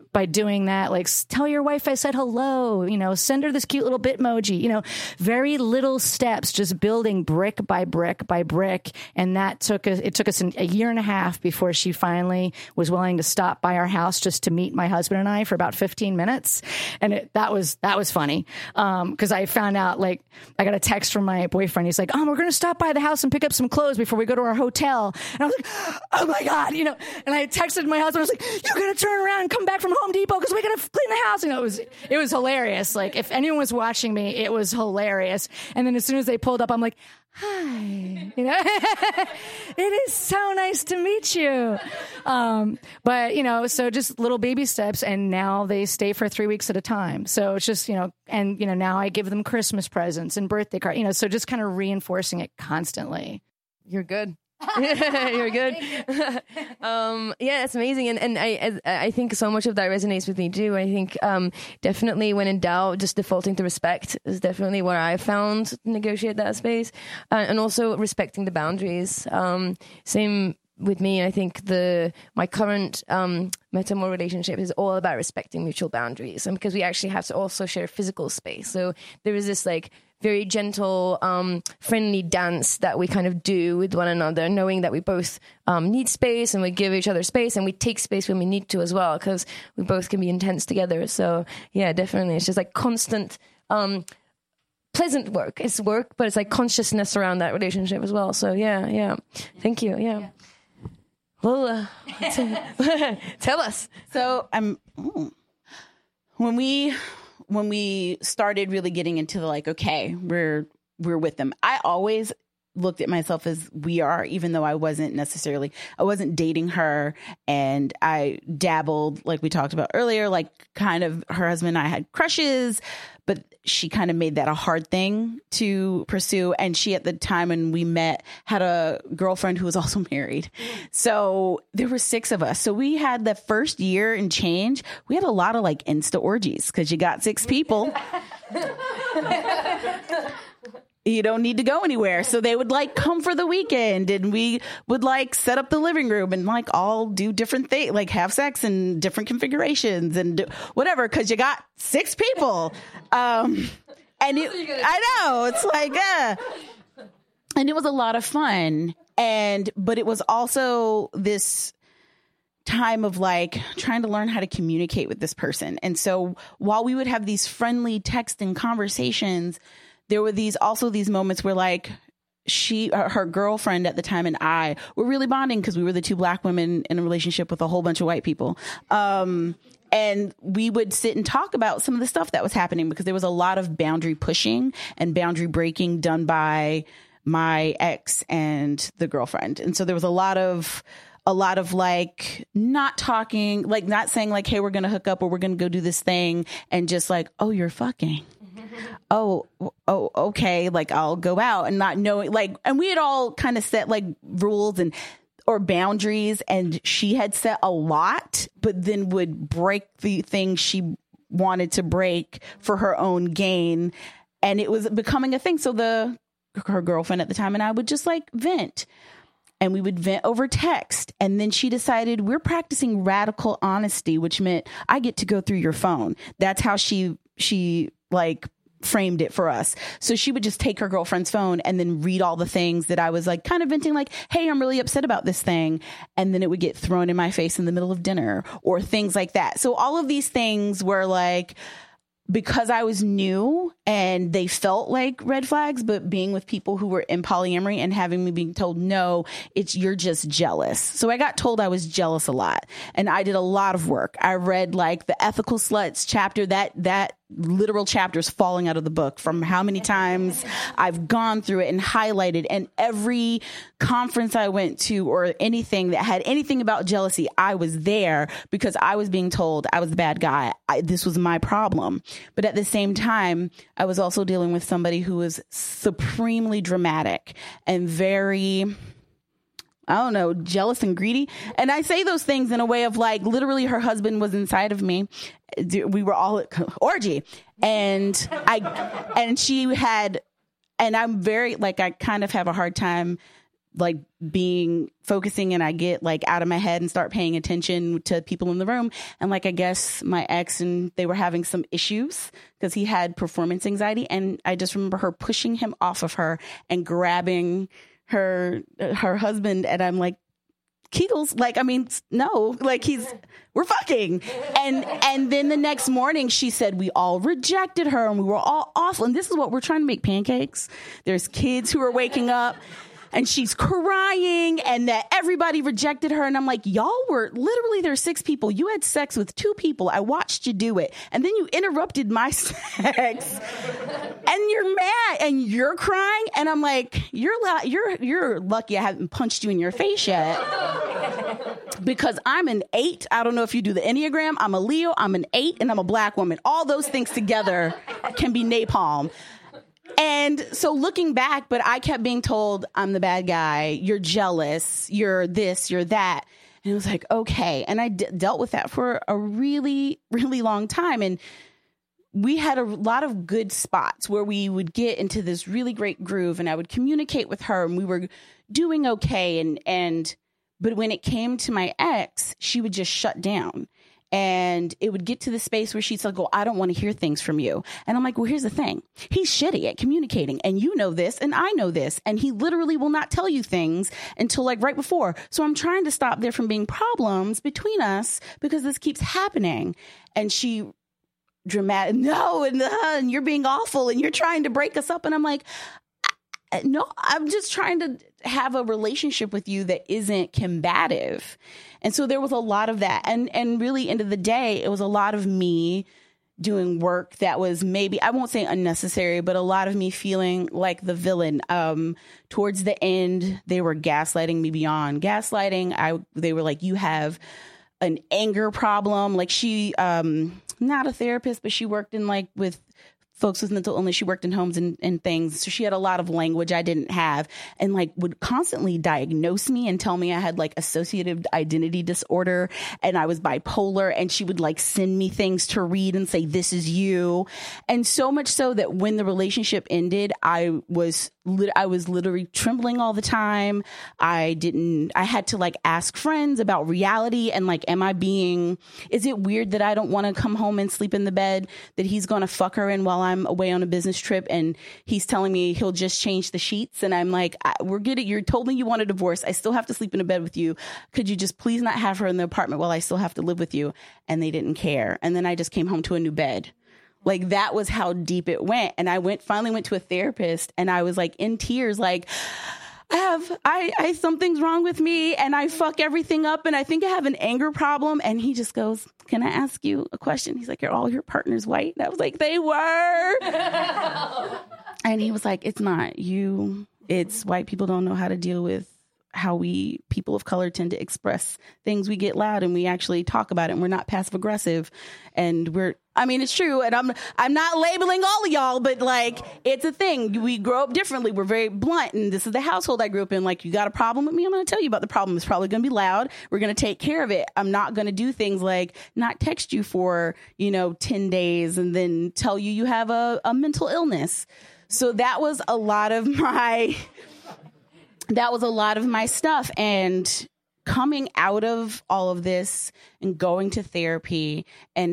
by doing that, like tell your wife I said hello, send her this cute little Bitmoji, very little steps, just building brick by brick by brick. And it took us a year and a half before she finally was willing to stop by our house just to meet my husband and I for about 15 minutes. And that was funny. Cause I found out, like, I got a text from my boyfriend. He's like, we're going to stop by the house and pick up some clothes before we go to our hotel. And I was like, oh my God, and I texted my husband. I was like, you got to turn around and come back from Home Depot because we got to clean the house. It was hilarious. Like, if anyone was watching me, it was hilarious. And then as soon as they pulled up, I'm like, hi, it is so nice to meet you. But, so just little baby steps, and now they stay for 3 weeks at a time. So it's just, now I give them Christmas presents and birthday cards, so just kind of reinforcing it constantly. You're good. You're good. Yeah, it's amazing. And I think so much of that resonates with me too. I think definitely when in doubt, just defaulting to respect is definitely where I found to negotiate that space. And also respecting the boundaries. Same with me. I think my current metamor relationship is all about respecting mutual boundaries. And because we actually have to also share physical space. So there is this like very gentle, friendly dance that we kind of do with one another, knowing that we both need space and we give each other space and we take space when we need to as well, because we both can be intense together. So yeah, definitely. It's just like constant, pleasant work. It's work, but it's like consciousness around that relationship as well. So yeah. Thank you. Yeah. Well, tell us. So when we started really getting into the like, okay, we're with them, I always looked at myself as we are, even though I wasn't dating her, and I dabbled, like we talked about earlier, like kind of her husband and I had crushes, but she kind of made that a hard thing to pursue. And she, at the time when we met, had a girlfriend who was also married. So there were 6 of us. So we had the first year and change, we had a lot of like Insta orgies, because you got 6 people. You don't need to go anywhere. So they would like come for the weekend, and we would like set up the living room and like all do different things, like have sex in different configurations and whatever, because you got 6 people. I know, it's like, and it was a lot of fun. But it was also this time of like trying to learn how to communicate with this person. And so while we would have these friendly text and conversations, there were these moments where like her girlfriend at the time and I were really bonding, because we were the 2 Black women in a relationship with a whole bunch of white people. And we would sit and talk about some of the stuff that was happening, because there was a lot of boundary pushing and boundary breaking done by my ex and the girlfriend. And so there was a lot of like not talking, like not saying like, hey, we're going to hook up or we're going to go do this thing, and just like, oh, you're fucking. Oh, okay. Like I'll go out, and not knowing, like, and we had all kind of set like rules or boundaries, and she had set a lot, but then would break the things she wanted to break for her own gain. And it was becoming a thing. So her girlfriend at the time and I would just like vent. And we would vent over text. And then she decided we're practicing radical honesty, which meant I get to go through your phone. That's how she like framed it for us. So she would just take her girlfriend's phone and then read all the things that I was like kind of venting, like, hey, I'm really upset about this thing. And then it would get thrown in my face in the middle of dinner or things like that. So all of these things were like, because I was new and they felt like red flags, but being with people who were in polyamory and having me being told, no, you're just jealous. So I got told I was jealous a lot, and I did a lot of work. I read like the Ethical Sluts chapter, that literal chapters falling out of the book from how many times I've gone through it and highlighted, and every conference I went to or anything that had anything about jealousy, I was there because I was being told I was the bad guy. This was my problem. But at the same time, I was also dealing with somebody who was supremely dramatic and very, I don't know, jealous and greedy. And I say those things in a way of like, literally her husband was inside of me. We were all at orgy, and she had, and I'm very, like, I kind of have a hard time like focusing and I get like out of my head and start paying attention to people in the room. And like, I guess my ex and they were having some issues because he had performance anxiety. And I just remember her pushing him off of her and grabbing her husband. And I'm like, Kegels, like, I mean, no, like we're fucking. And then the next morning she said, we all rejected her and we were all awful. And this is what we're trying to make pancakes. There's kids who are waking up and she's crying and that everybody rejected her. And I'm like, y'all were literally, there's 6 people. You had sex with 2 people. I watched you do it. And then you interrupted my sex and you're mad and you're crying. And I'm like, you're lucky I haven't punched you in your face yet because I'm an 8. I don't know if you do the Enneagram. I'm a Leo. I'm an 8 and I'm a black woman. All those things together can be napalm. And so looking back, but I kept being told I'm the bad guy. You're jealous. You're this, you're that. And it was like, okay. And I dealt with that for a really, really long time. And we had a lot of good spots where we would get into this really great groove and I would communicate with her and we were doing okay. But when it came to my ex, she would just shut down. And it would get to the space where she'd like, oh, I don't want to hear things from you. And I'm like, well, here's the thing. He's shitty at communicating. And you know this. And I know this. And he literally will not tell you things until like right before. So I'm trying to stop there from being problems between us because this keeps happening. And she dramatic, no, and you're being awful and you're trying to break us up. And I'm like, no, I'm just trying to have a relationship with you that isn't combative. And so there was a lot of that. And really, end of the day, it was a lot of me doing work that was maybe, I won't say unnecessary, but a lot of me feeling like the villain. Towards the end, they were gaslighting me beyond gaslighting. They were like, you have an anger problem. Like she, not a therapist, but she worked in like with folks with mental illness. She worked in homes and things. So she had a lot of language I didn't have and like would constantly diagnose me and tell me I had like associative identity disorder and I was bipolar. And she would like send me things to read and say, this is you. And so much so that when the relationship ended, I was literally trembling all the time. I had to like ask friends about reality and like, is it weird that I don't want to come home and sleep in the bed that he's going to fuck her in while I'm away on a business trip and he's telling me he'll just change the sheets? And I'm like, we're good. You told me you want a divorce. I still have to sleep in a bed with you. Could you just please not have her in the apartment while I still have to live with you? And they didn't care. And then I just came home to a new bed. Like that was how deep it went. And I finally went to a therapist and I was like in tears, like something's wrong with me and I fuck everything up and I think I have an anger problem. And he just goes, can I ask you a question? He's like, are all your partners white? And I was like, they were. And he was like, it's not you. It's white people don't know how to deal with how people of color tend to express things. We get loud and we actually talk about it and we're not passive aggressive. And it's true. And I'm not labeling all of y'all, but like, it's a thing. We grow up differently. We're very blunt. And this is the household I grew up in. Like, you got a problem with me? I'm going to tell you about the problem. It's probably going to be loud. We're going to take care of it. I'm not going to do things like not text you for, 10 days and then tell you have a mental illness. So that was a lot of my stuff. And coming out of all of this and going to therapy and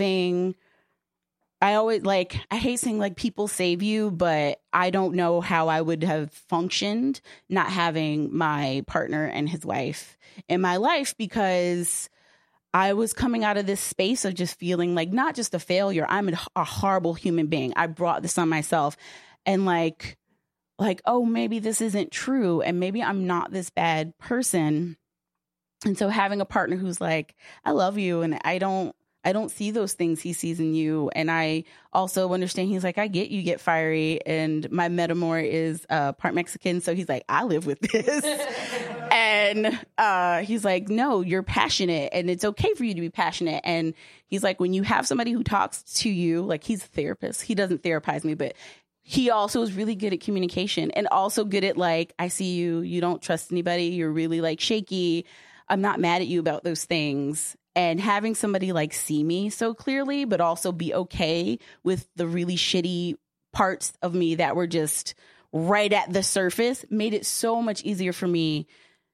I hate saying like people save you, but I don't know how I would have functioned not having my partner and his wife in my life, because I was coming out of this space of just feeling like not just a failure. I'm a horrible human being. I brought this on myself and like, oh, maybe this isn't true. And maybe I'm not this bad person. And so having a partner who's like, I love you. And I don't see those things he sees in you. And I also understand he's like, I get you get fiery. And my metamor is part Mexican. So he's like, I live with this. And he's like, no, you're passionate and it's okay for you to be passionate. And he's like, when you have somebody who talks to you, like he's a therapist, he doesn't therapize me, but he also is really good at communication and also good at like, I see you, you don't trust anybody. You're really like shaky. I'm not mad at you about those things. And having somebody like see me so clearly, but also be okay with the really shitty parts of me that were just right at the surface made it so much easier for me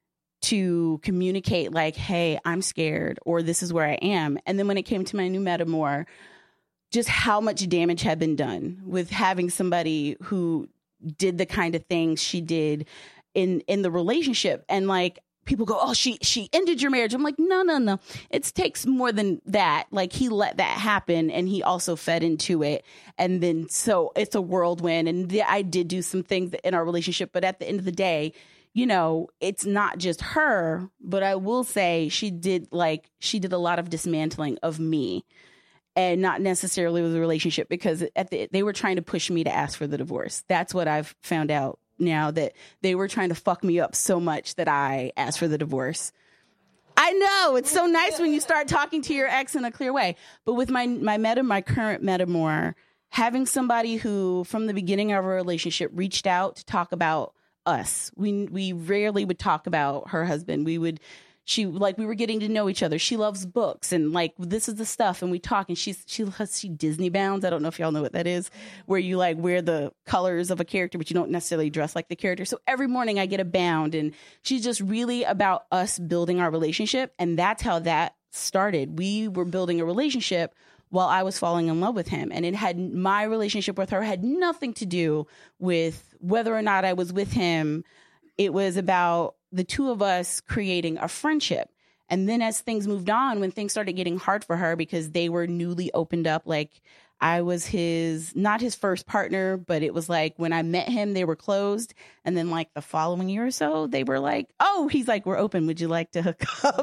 to communicate like, hey, I'm scared, or this is where I am. And then when it came to my new metamor, just how much damage had been done with having somebody who did the kind of things she did in the relationship. And like, people go, oh, she ended your marriage. I'm like, no. It takes more than that. Like, he let that happen, and he also fed into it. And then, so it's a whirlwind. And I did do some things in our relationship, but at the end of the day, you know, it's not just her, but I will say she did a lot of dismantling of me, and not necessarily with the relationship, because they were trying to push me to ask for the divorce. That's what I've found out now, that they were trying to fuck me up so much that I asked for the divorce. I know, it's so nice when you start talking to your ex in a clear way. But with my current metamor, having somebody who from the beginning of our relationship reached out to talk about us. We rarely would talk about her husband. We were getting to know each other. She loves books, and like, this is the stuff, and we talk, and she Disney bounds. I don't know if y'all know what that is, where you like wear the colors of a character, but you don't necessarily dress like the character. So every morning I get a bound, and she's just really about us building our relationship. And that's how that started. We were building a relationship while I was falling in love with him. And my relationship with her had nothing to do with whether or not I was with him. It was about the two of us creating a friendship. And then as things moved on, when things started getting hard for her because they were newly opened up, like I was not his first partner, but it was like when I met him, they were closed. And then like the following year or so, they were like, oh, he's like, we're open. Would you like to hook up?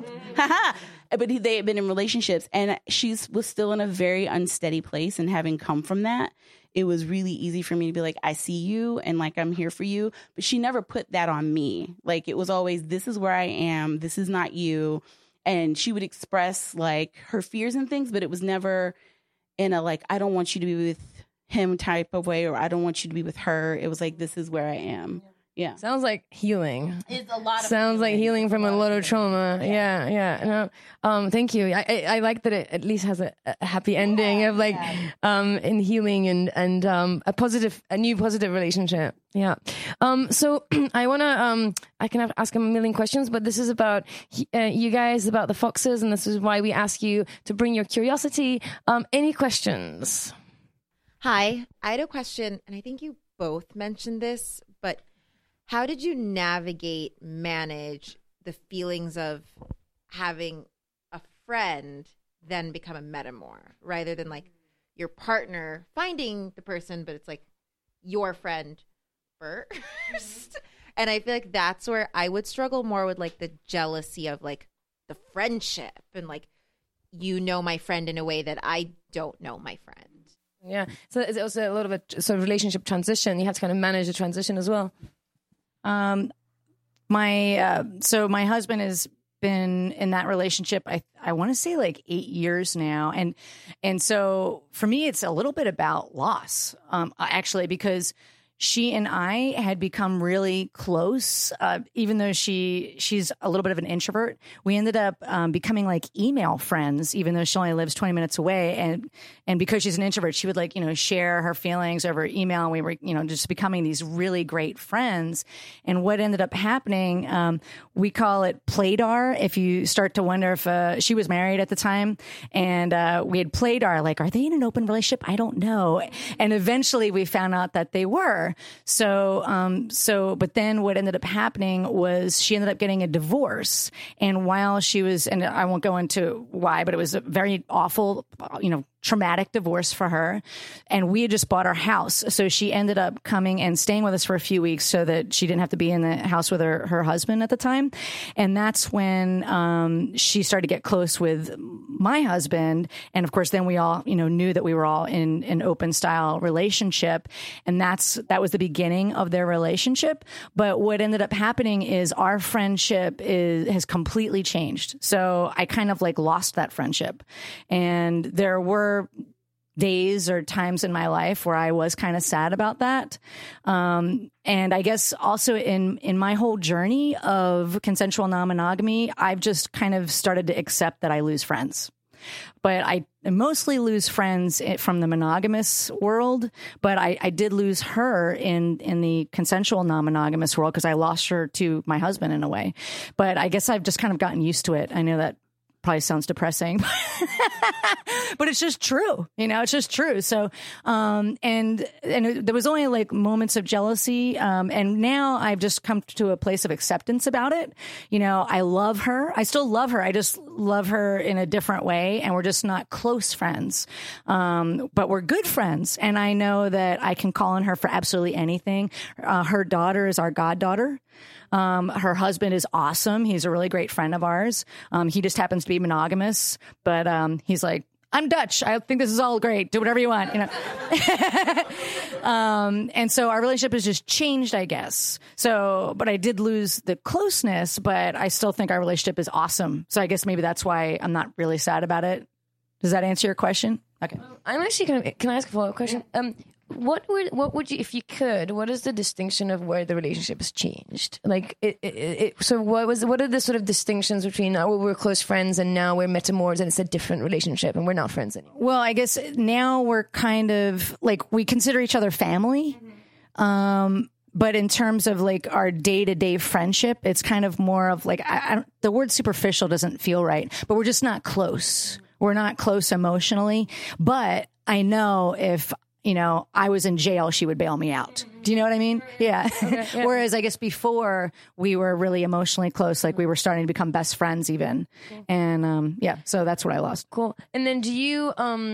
But they had been in relationships, and she was still in a very unsteady place. And having come from that, it was really easy for me to be like, I see you, and like, I'm here for you. But she never put that on me. Like, it was always, this is where I am. This is not you. And she would express like her fears and things, but it was never in a like, I don't want you to be with him type of way, or I don't want you to be with her. It was like, this is where I am. Yeah. Sounds like healing. It's a lot of Sounds like healing from a lot of trauma. Yeah. No, thank you. I like that it at least has a happy ending of like in healing and a new positive relationship. Yeah. So I want to I can ask a million questions, but this is about you guys, about the Foxes, and this is why we ask you to bring your curiosity. Any questions? Hi, I had a question, and I think you both mentioned this, but how did you manage the feelings of having a friend then become a metamor, rather than like your partner finding the person, but it's like your friend first? And I feel like that's where I would struggle more with like the jealousy of like the friendship, and like, you know, my friend in a way that I don't know my friend. Yeah. So it's also a lot of a sort of relationship transition. You have to kind of manage the transition as well. So my husband has been in that relationship, I want to say like 8 years now. And so for me, it's a little bit about loss, actually, because she and I had become really close, even though she's a little bit of an introvert. We ended up becoming like email friends, even though she only lives 20 minutes away. And because she's an introvert, she would like, you know, share her feelings over email. And we were, you know, just becoming these really great friends. And what ended up happening, we call it playdar. If you start to wonder if she was married at the time, and we had playdar, like, are they in an open relationship? I don't know. And eventually we found out that they were. But then what ended up happening was she ended up getting a divorce. And while she was, and I won't go into why, but it was a very awful, you know, traumatic divorce for her. And we had just bought our house. So she ended up coming and staying with us for a few weeks so that she didn't have to be in the house with her husband at the time. And that's when she started to get close with my husband. And of course, then we all, you know, knew that we were all in an open style relationship. And that was the beginning of their relationship. But what ended up happening is our friendship has completely changed. So I kind of like lost that friendship. And there were days or times in my life where I was kind of sad about that. And I guess also in my whole journey of consensual non-monogamy, I've just kind of started to accept that I lose friends. But I mostly lose friends from the monogamous world. But I did lose her in the consensual non-monogamous world because I lost her to my husband in a way. But I guess I've just kind of gotten used to it. I know that probably sounds depressing, but it's just true. It's just true. So, and there was only like moments of jealousy. And now I've just come to a place of acceptance about it. I love her. I still love her. I just love her in a different way. And we're just not close friends. But we're good friends. And I know that I can call on her for absolutely anything. Her daughter is our goddaughter. Her husband is awesome. He's a really great friend of ours. He just happens to be monogamous, but he's like, I'm Dutch. I think this is all great. Do whatever you want, and so our relationship has just changed, I guess. So, but I did lose the closeness, but I still think our relationship is awesome. So I guess maybe that's why I'm not really sad about it. Does that answer your question? Okay. I'm actually can I ask a follow-up question? What would you, if you could, what is the distinction of where the relationship has changed? Like, so what are the sort of distinctions between we're close friends and now we're metamors and it's a different relationship and we're not friends anymore? Well, I guess now we're kind of like, we consider each other family. But in terms of like our day-to-day friendship, it's kind of more of like, the word superficial doesn't feel right, but we're just not close. We're not close emotionally, but I know if I was in jail, she would bail me out. Do you know what I mean? Yeah. Okay, yeah. Whereas I guess before we were really emotionally close, like we were starting to become best friends even. Cool. And so that's what I lost. Cool. And then do you,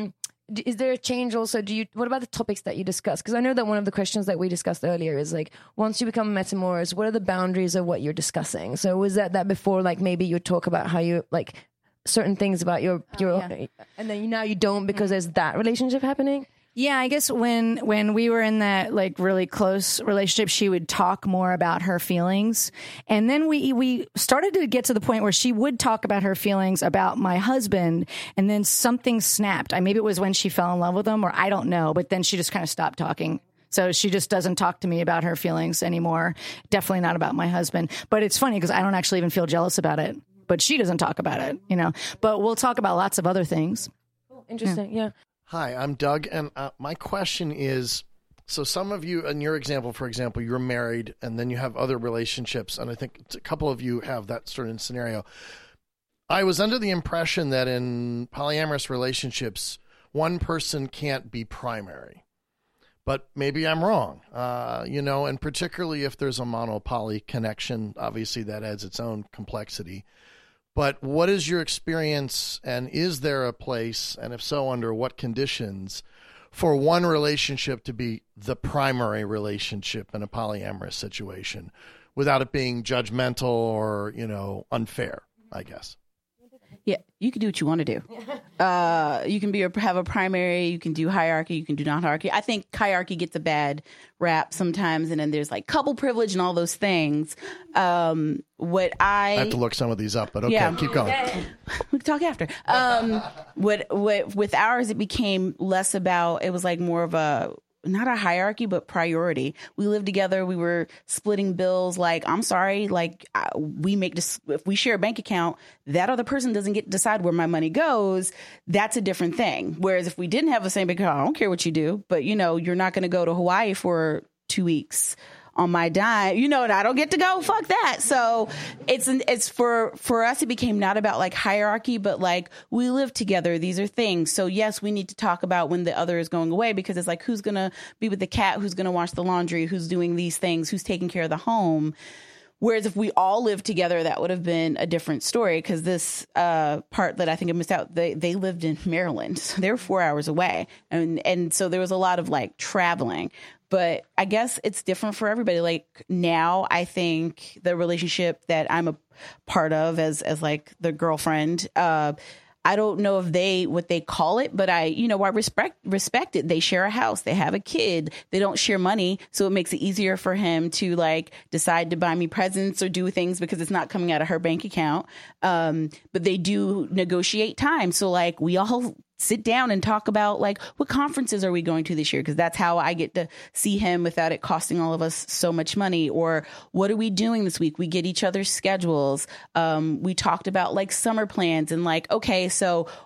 is there a change also? What about the topics that you discuss? Because I know that one of the questions that we discussed earlier is like, once you become metamors, what are the boundaries of what you're discussing? So was that before, like maybe you talk about how you like certain things about your and then now you don't because there's that relationship happening? Yeah, I guess when we were in that like really close relationship, she would talk more about her feelings. And then we started to get to the point where she would talk about her feelings about my husband. And then something snapped. Maybe it was when she fell in love with him, or I don't know. But then she just kind of stopped talking. So she just doesn't talk to me about her feelings anymore. Definitely not about my husband. But it's funny because I don't actually even feel jealous about it. But she doesn't talk about it, But we'll talk about lots of other things. Oh, interesting. Yeah. Hi, I'm Doug, and my question is, so some of you, in your example, for example, you're married, and then you have other relationships, and I think a couple of you have that sort of scenario. I was under the impression that in polyamorous relationships, one person can't be primary, but maybe I'm wrong, and particularly if there's a mono-poly connection, obviously that adds its own complexity. But what is your experience, and is there a place, and if so, under what conditions, for one relationship to be the primary relationship in a polyamorous situation without it being judgmental or, unfair, I guess? Yeah, you can do what you want to do. You can have a primary, you can do hierarchy, you can do non-hierarchy. I think hierarchy gets a bad rap sometimes, and then there's like couple privilege and all those things. I have to look some of these up, but okay, keep going. We can talk after. With ours, it became less about, it was like more of not a hierarchy, but priority. We lived together. We were splitting bills. Like, I'm sorry, like we make this, if we share a bank account, that other person doesn't get to decide where my money goes. That's a different thing. Whereas if we didn't have the same bank account, I don't care what you do, but you're not going to go to Hawaii for 2 weeks on my dime, and I don't get to go. Fuck that. So it's for us, it became not about like hierarchy, but like we live together. These are things. So yes, we need to talk about when the other is going away, because it's like, who's going to be with the cat? Who's going to wash the laundry? Who's doing these things? Who's taking care of the home? Whereas if we all lived together, that would have been a different story, because this part that I think I missed out, they lived in Maryland. So they were 4 hours away. And so there was a lot of like traveling. But I guess it's different for everybody. Like now, I think the relationship that I'm a part of as like the girlfriend, I don't know if what they call it, but I respect it. They share a house, they have a kid, they don't share money. So it makes it easier for him to like decide to buy me presents or do things because it's not coming out of her bank account. But they do negotiate time. So like we all sit down and talk about like, what conferences are we going to this year? Because that's how I get to see him without it costing all of us so much money. Or what are we doing this week? We get each other's schedules. We talked about like summer plans and like, okay, so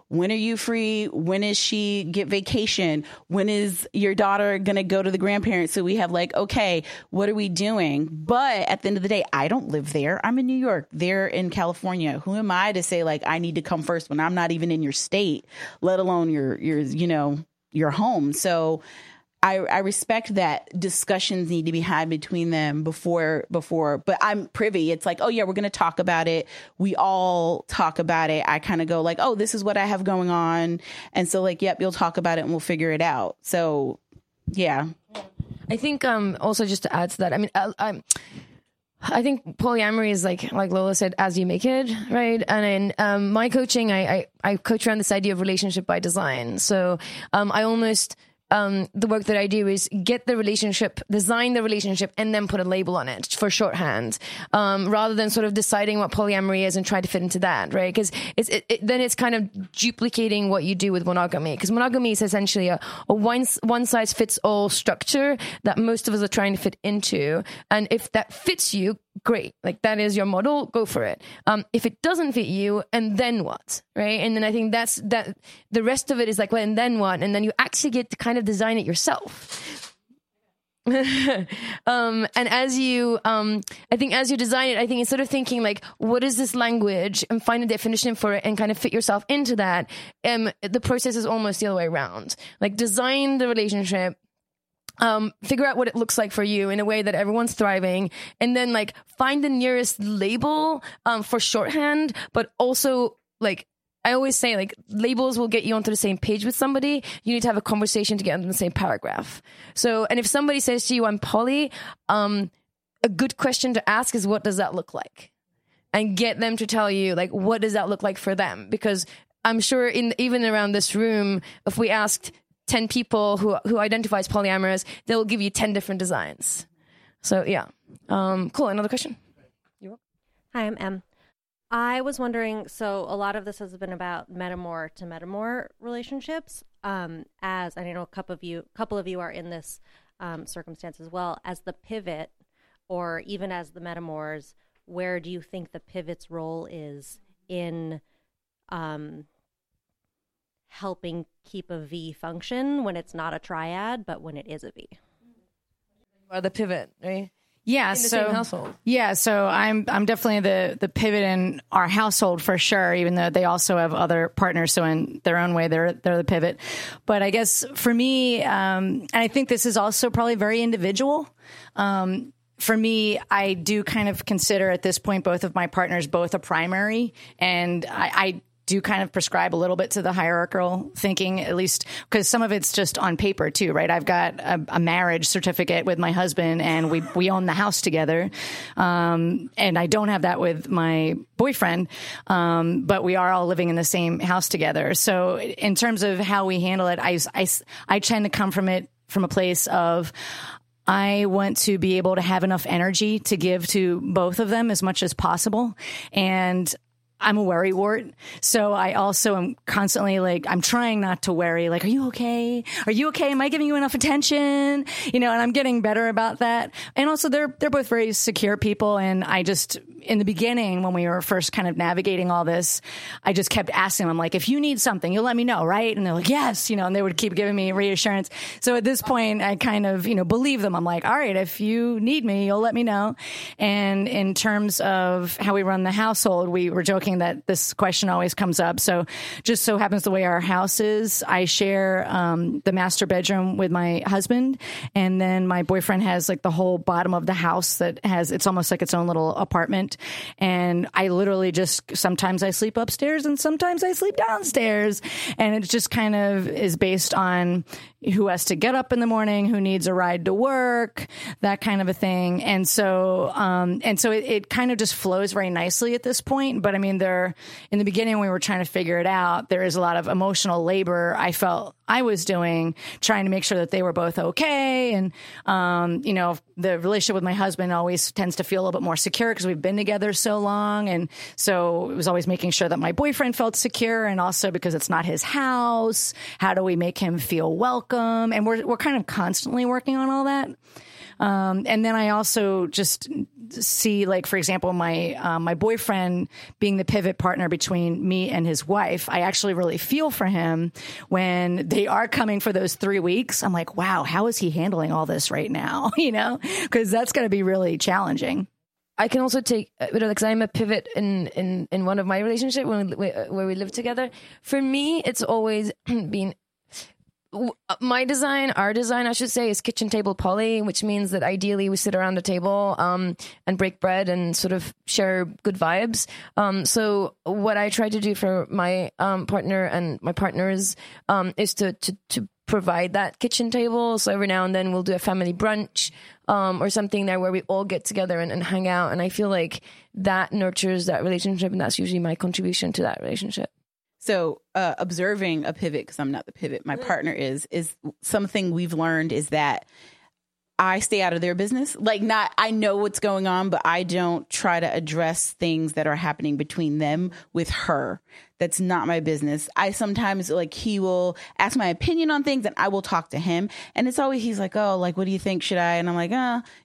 when are you free? When is she get vacation? When is your daughter going to go to the grandparents? So we have like, okay, what are we doing? But at the end of the day, I don't live there. I'm in New York. They're in California. Who am I to say like, I need to come first when I'm not even in your state, let alone your home. So I respect that discussions need to be had between them before, but I'm privy. It's like, oh yeah, we're going to talk about it. We all talk about it. I kind of go like, oh, this is what I have going on. And so like, yep, you'll talk about it and we'll figure it out. So yeah. I think, also just to add to that, I mean, I think polyamory is like Lola said, as you make it, right? And in my coaching, I coach around this idea of relationship by design. So I almost the work that I do is get the relationship, design the relationship, and then put a label on it for shorthand, rather than sort of deciding what polyamory is and try to fit into that, right? Because then it's kind of duplicating what you do with monogamy. Because monogamy is essentially a one size fits all structure that most of us are trying to fit into, and if that fits you, great. Like that is your model, go for it. If it doesn't fit you, and then what, right? And then I think that's the rest of it is like, well, and then what? And then you actually get to kind of design it yourself. And as you, I think as you design it, I think instead of thinking like, what is this language, and find a definition for it and kind of fit yourself into that, the process is almost the other way around. Like design the relationship, figure out what it looks like for you in a way that everyone's thriving, and then like find the nearest label for shorthand, but also like I always say, like labels will get you onto the same page with somebody. You need to have a conversation to get into the same paragraph. So, and if somebody says to you, I'm poly, a good question to ask is, what does that look like? And get them to tell you, like, what does that look like for them? Because I'm sure even around this room, if we asked 10 people who identify as polyamorous, they'll give you 10 different designs. So yeah. Cool. Another question? Hi, I'm Em. I was wondering, so a lot of this has been about metamor to metamor relationships. As I know a couple of you are in this circumstance as well. As the pivot, or even as the metamors, where do you think the pivot's role is in helping keep a V function when it's not a triad, but when it is a V? Or the pivot, right? Yeah, in the same household. Yeah, so I'm definitely the pivot in our household for sure, even though they also have other partners, so in their own way they're the pivot. But I guess for me, and I think this is also probably very individual. For me, I do kind of consider at this point both of my partners both a primary, and I do kind of prescribe a little bit to the hierarchical thinking, at least because some of it's just on paper too, right? I've got a marriage certificate with my husband, and we own the house together. And I don't have that with my boyfriend, but we are all living in the same house together. So in terms of how we handle it, I tend to come from a place of, I want to be able to have enough energy to give to both of them as much as possible. And I'm a worrywart. So I also am constantly like, I'm trying not to worry. Like, are you okay? Are you okay? Am I giving you enough attention? You know, and I'm getting better about that. And also they're both very secure people. And I just, in the beginning, when we were first kind of navigating all this, I just kept asking them, like, if you need something, you'll let me know, right? And they're like, yes, and they would keep giving me reassurance. So at this point, I kind of, believe them. I'm like, all right, if you need me, you'll let me know. And in terms of how we run the household, we were joking that this question always comes up. So just so happens the way our house is, I share the master bedroom with my husband, and then my boyfriend has like the whole bottom of the house that has, it's almost like its own little apartment. And I literally just, sometimes I sleep upstairs and sometimes I sleep downstairs. And it just kind of is based on who has to get up in the morning, who needs a ride to work, that kind of a thing. And so it kind of just flows very nicely at this point. But I mean, in the beginning, we were trying to figure it out. There is a lot of emotional labor I felt I was doing, trying to make sure that they were both okay. And, the relationship with my husband always tends to feel a little bit more secure because we've been together so long. And so it was always making sure that my boyfriend felt secure. And also because it's not his house, how do we make him feel welcome? And we're kind of constantly working on all that. And then I also just see, like, for example, my boyfriend being the pivot partner between me and his wife. I actually really feel for him when they are coming for those 3 weeks. I'm like, wow, how is he handling all this right now? Because that's going to be really challenging. I can also take, because I'm a pivot in one of my relationships where we live together. For me, it's always been our design, I should say, is kitchen table poly, which means that ideally we sit around the table and break bread and sort of share good vibes. So what I try to do for my partner and my partners is to provide that kitchen table. So every now and then we'll do a family brunch or something there where we all get together and hang out. And I feel like that nurtures that relationship, and that's usually my contribution to that relationship. So observing a pivot, because I'm not the pivot, my partner is something we've learned is that I stay out of their business. Like, not, I know what's going on, but I don't try to address things that are happening between them with her. That's not my business. I sometimes, like, he will ask my opinion on things and I will talk to him. And it's always, he's like, oh, like, what do you think? Should I? And I'm like,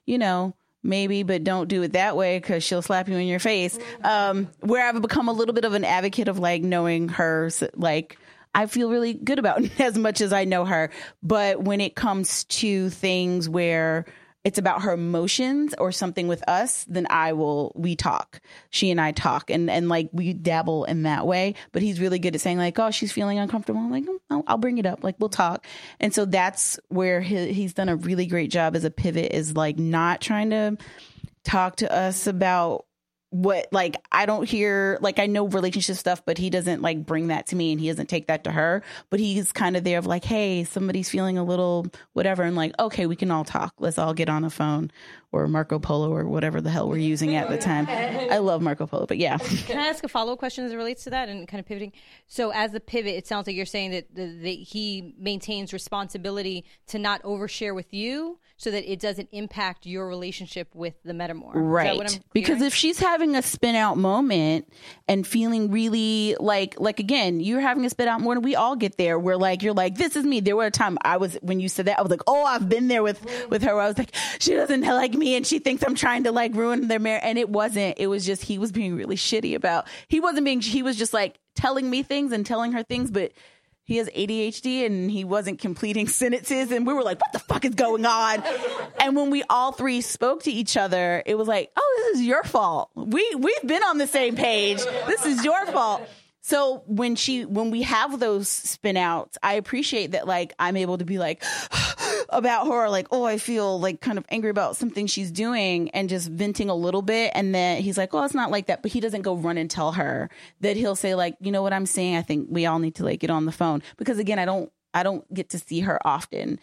maybe, but don't do it that way because she'll slap you in your face. Where I've become a little bit of an advocate of, like, knowing her, like, I feel really good about as much as I know her. But when it comes to things where it's about her emotions or something with us, then we talk. She and I talk and like we dabble in that way. But he's really good at saying, like, oh, she's feeling uncomfortable. I'm like, I'll bring it up. Like, we'll talk. And so that's where he's done a really great job as a pivot, is like not trying to talk to us about what, like, I don't hear, like, I know relationship stuff, but he doesn't, like, bring that to me and he doesn't take that to her. But he's kind of there of like, hey, somebody's feeling a little whatever. And like, okay, we can all talk. Let's all get on a phone or Marco Polo or whatever the hell we're using at the time. I love Marco Polo, but yeah. Can I ask a follow-up question as it relates to that and kind of pivoting? So as the pivot, it sounds like you're saying that he maintains responsibility to not overshare with you so that it doesn't impact your relationship with the metamor. Right. Because if she's having a spin out moment and feeling really like again, you're having a spin out moment, we all get there where, like, you're like, this is me. There were a time when you said that, I was like, oh, I've been there with her. I was like, she doesn't like me and she thinks I'm trying to, like, ruin their marriage. And it wasn't. It was just, he was being really shitty he was just, like, telling me things and telling her things, but he has ADHD and he wasn't completing sentences. And we were like, what the fuck is going on? And when we all three spoke to each other, it was like, oh, this is your fault. We've been on the same page. This is your fault. So when we have those spin outs, I appreciate that, like, I'm able to be like about her, like, oh, I feel like kind of angry about something she's doing and just venting a little bit. And then he's like, oh, it's not like that. But he doesn't go run and tell her that. He'll say, like, you know what I'm saying? I think we all need to, like, get on the phone, because again, I don't get to see her often.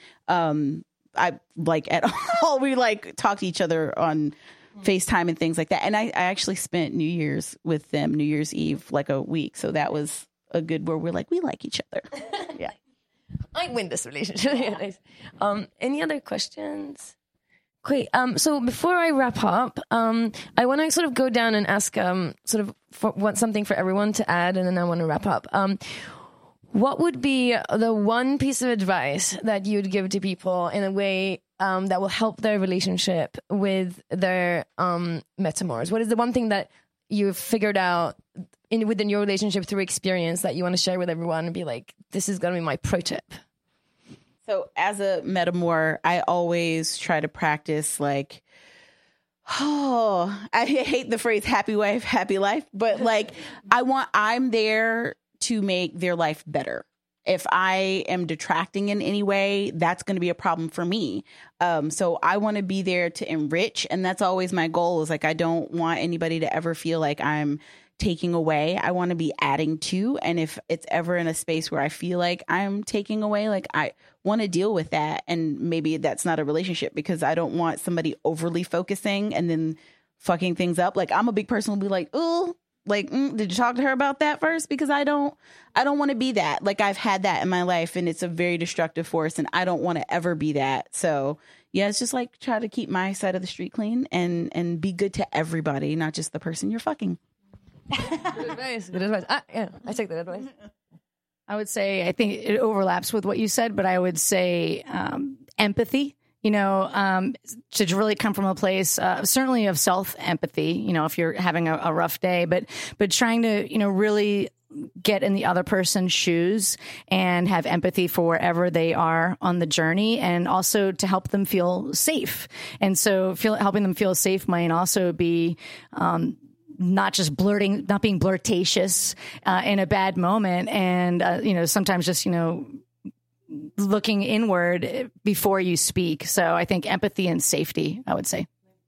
I like at all. We like talk to each other on FaceTime and things like that. And I actually spent New Year's with them, New Year's Eve, like a week. So that was a good, where we're like, we like each other. Yeah. I win this relationship. Any other questions? Great. So before I wrap up, I want to sort of go down and ask something for everyone to add, and then I want to wrap up. What would be the one piece of advice that you'd give to people in a way that will help their relationship with their metamors? What is the one thing that you've figured out within your relationship through experience that you want to share with everyone and be like, this is going to be my pro tip? So as a metamor, I always try to practice, like, I hate the phrase happy wife, happy life, but, like, I'm there to make their life better. If I am detracting in any way, that's going to be a problem for me. So I want to be there to enrich. And that's always my goal, is like, I don't want anybody to ever feel like I'm taking away. I want to be adding to. And if it's ever in a space where I feel like I'm taking away, like, I want to deal with that. And maybe that's not a relationship, because I don't want somebody overly focusing and then fucking things up. Like, I'm a big person who'll be like, oh, like, did you talk to her about that first? Because I don't want to be that. Like, I've had that in my life and it's a very destructive force, and I don't want to ever be that. So yeah, it's just like, try to keep my side of the street clean and be good to everybody, not just the person you're fucking. Good advice. Good advice. Yeah, I take that advice. I would say, I think it overlaps with what you said, but I would say empathy to really come from a place, certainly of self-empathy, if you're having a rough day, but trying to, really get in the other person's shoes and have empathy for wherever they are on the journey, and also to help them feel safe. And so helping them feel safe might also be, not just not being blirtatious in a bad moment, and sometimes just looking inward before you speak. So I think empathy and safety, I would say.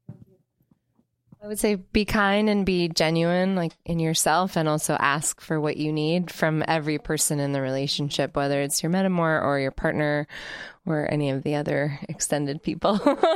I would say be kind and be genuine, like in yourself, and also ask for what you need from every person in the relationship, whether it's your metamor or your partner or any of the other extended people.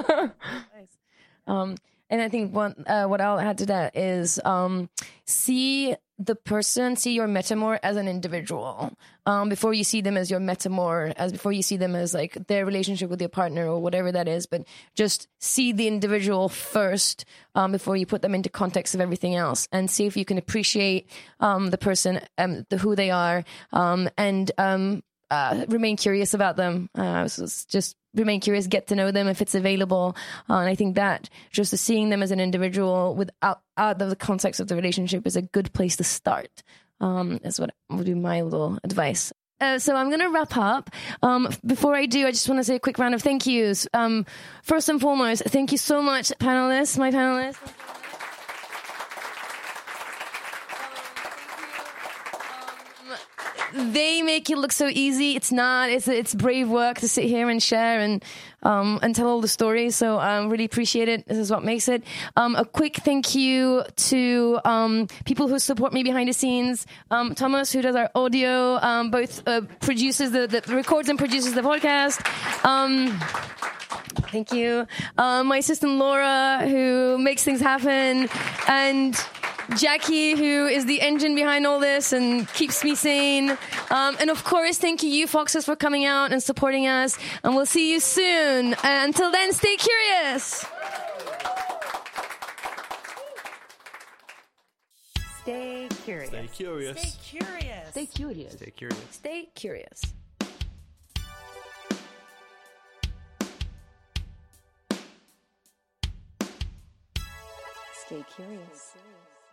And I think what I'll add to that is see your metamor as an individual before you see them as your metamor, before you see them as like their relationship with your partner or whatever that is. But just see the individual first before you put them into context of everything else, and see if you can appreciate the person, who they are, and remain curious about them. Just remain curious, get to know them if it's available. And I think that just seeing them as an individual without out of the context of the relationship is a good place to start. That's what would be my little advice. So I'm going to wrap up. Before I do, I just want to say a quick round of thank yous. First and foremost, thank you so much, my panelists. They make it look so easy. It's not. It's brave work to sit here and share and tell all the stories. So I really appreciate it. This is what makes it. A quick thank you to people who support me behind the scenes. Thomas, who does our audio, both produces the records and produces the podcast. Thank you. My assistant Laura, who makes things happen, and Jackie, who is the engine behind all this and keeps me sane. And of course, thank you Foxes for coming out and supporting us. And we'll see you soon. Until then, stay curious. Stay curious. Stay curious. Stay curious. Stay curious. Stay curious. Stay curious. Stay curious.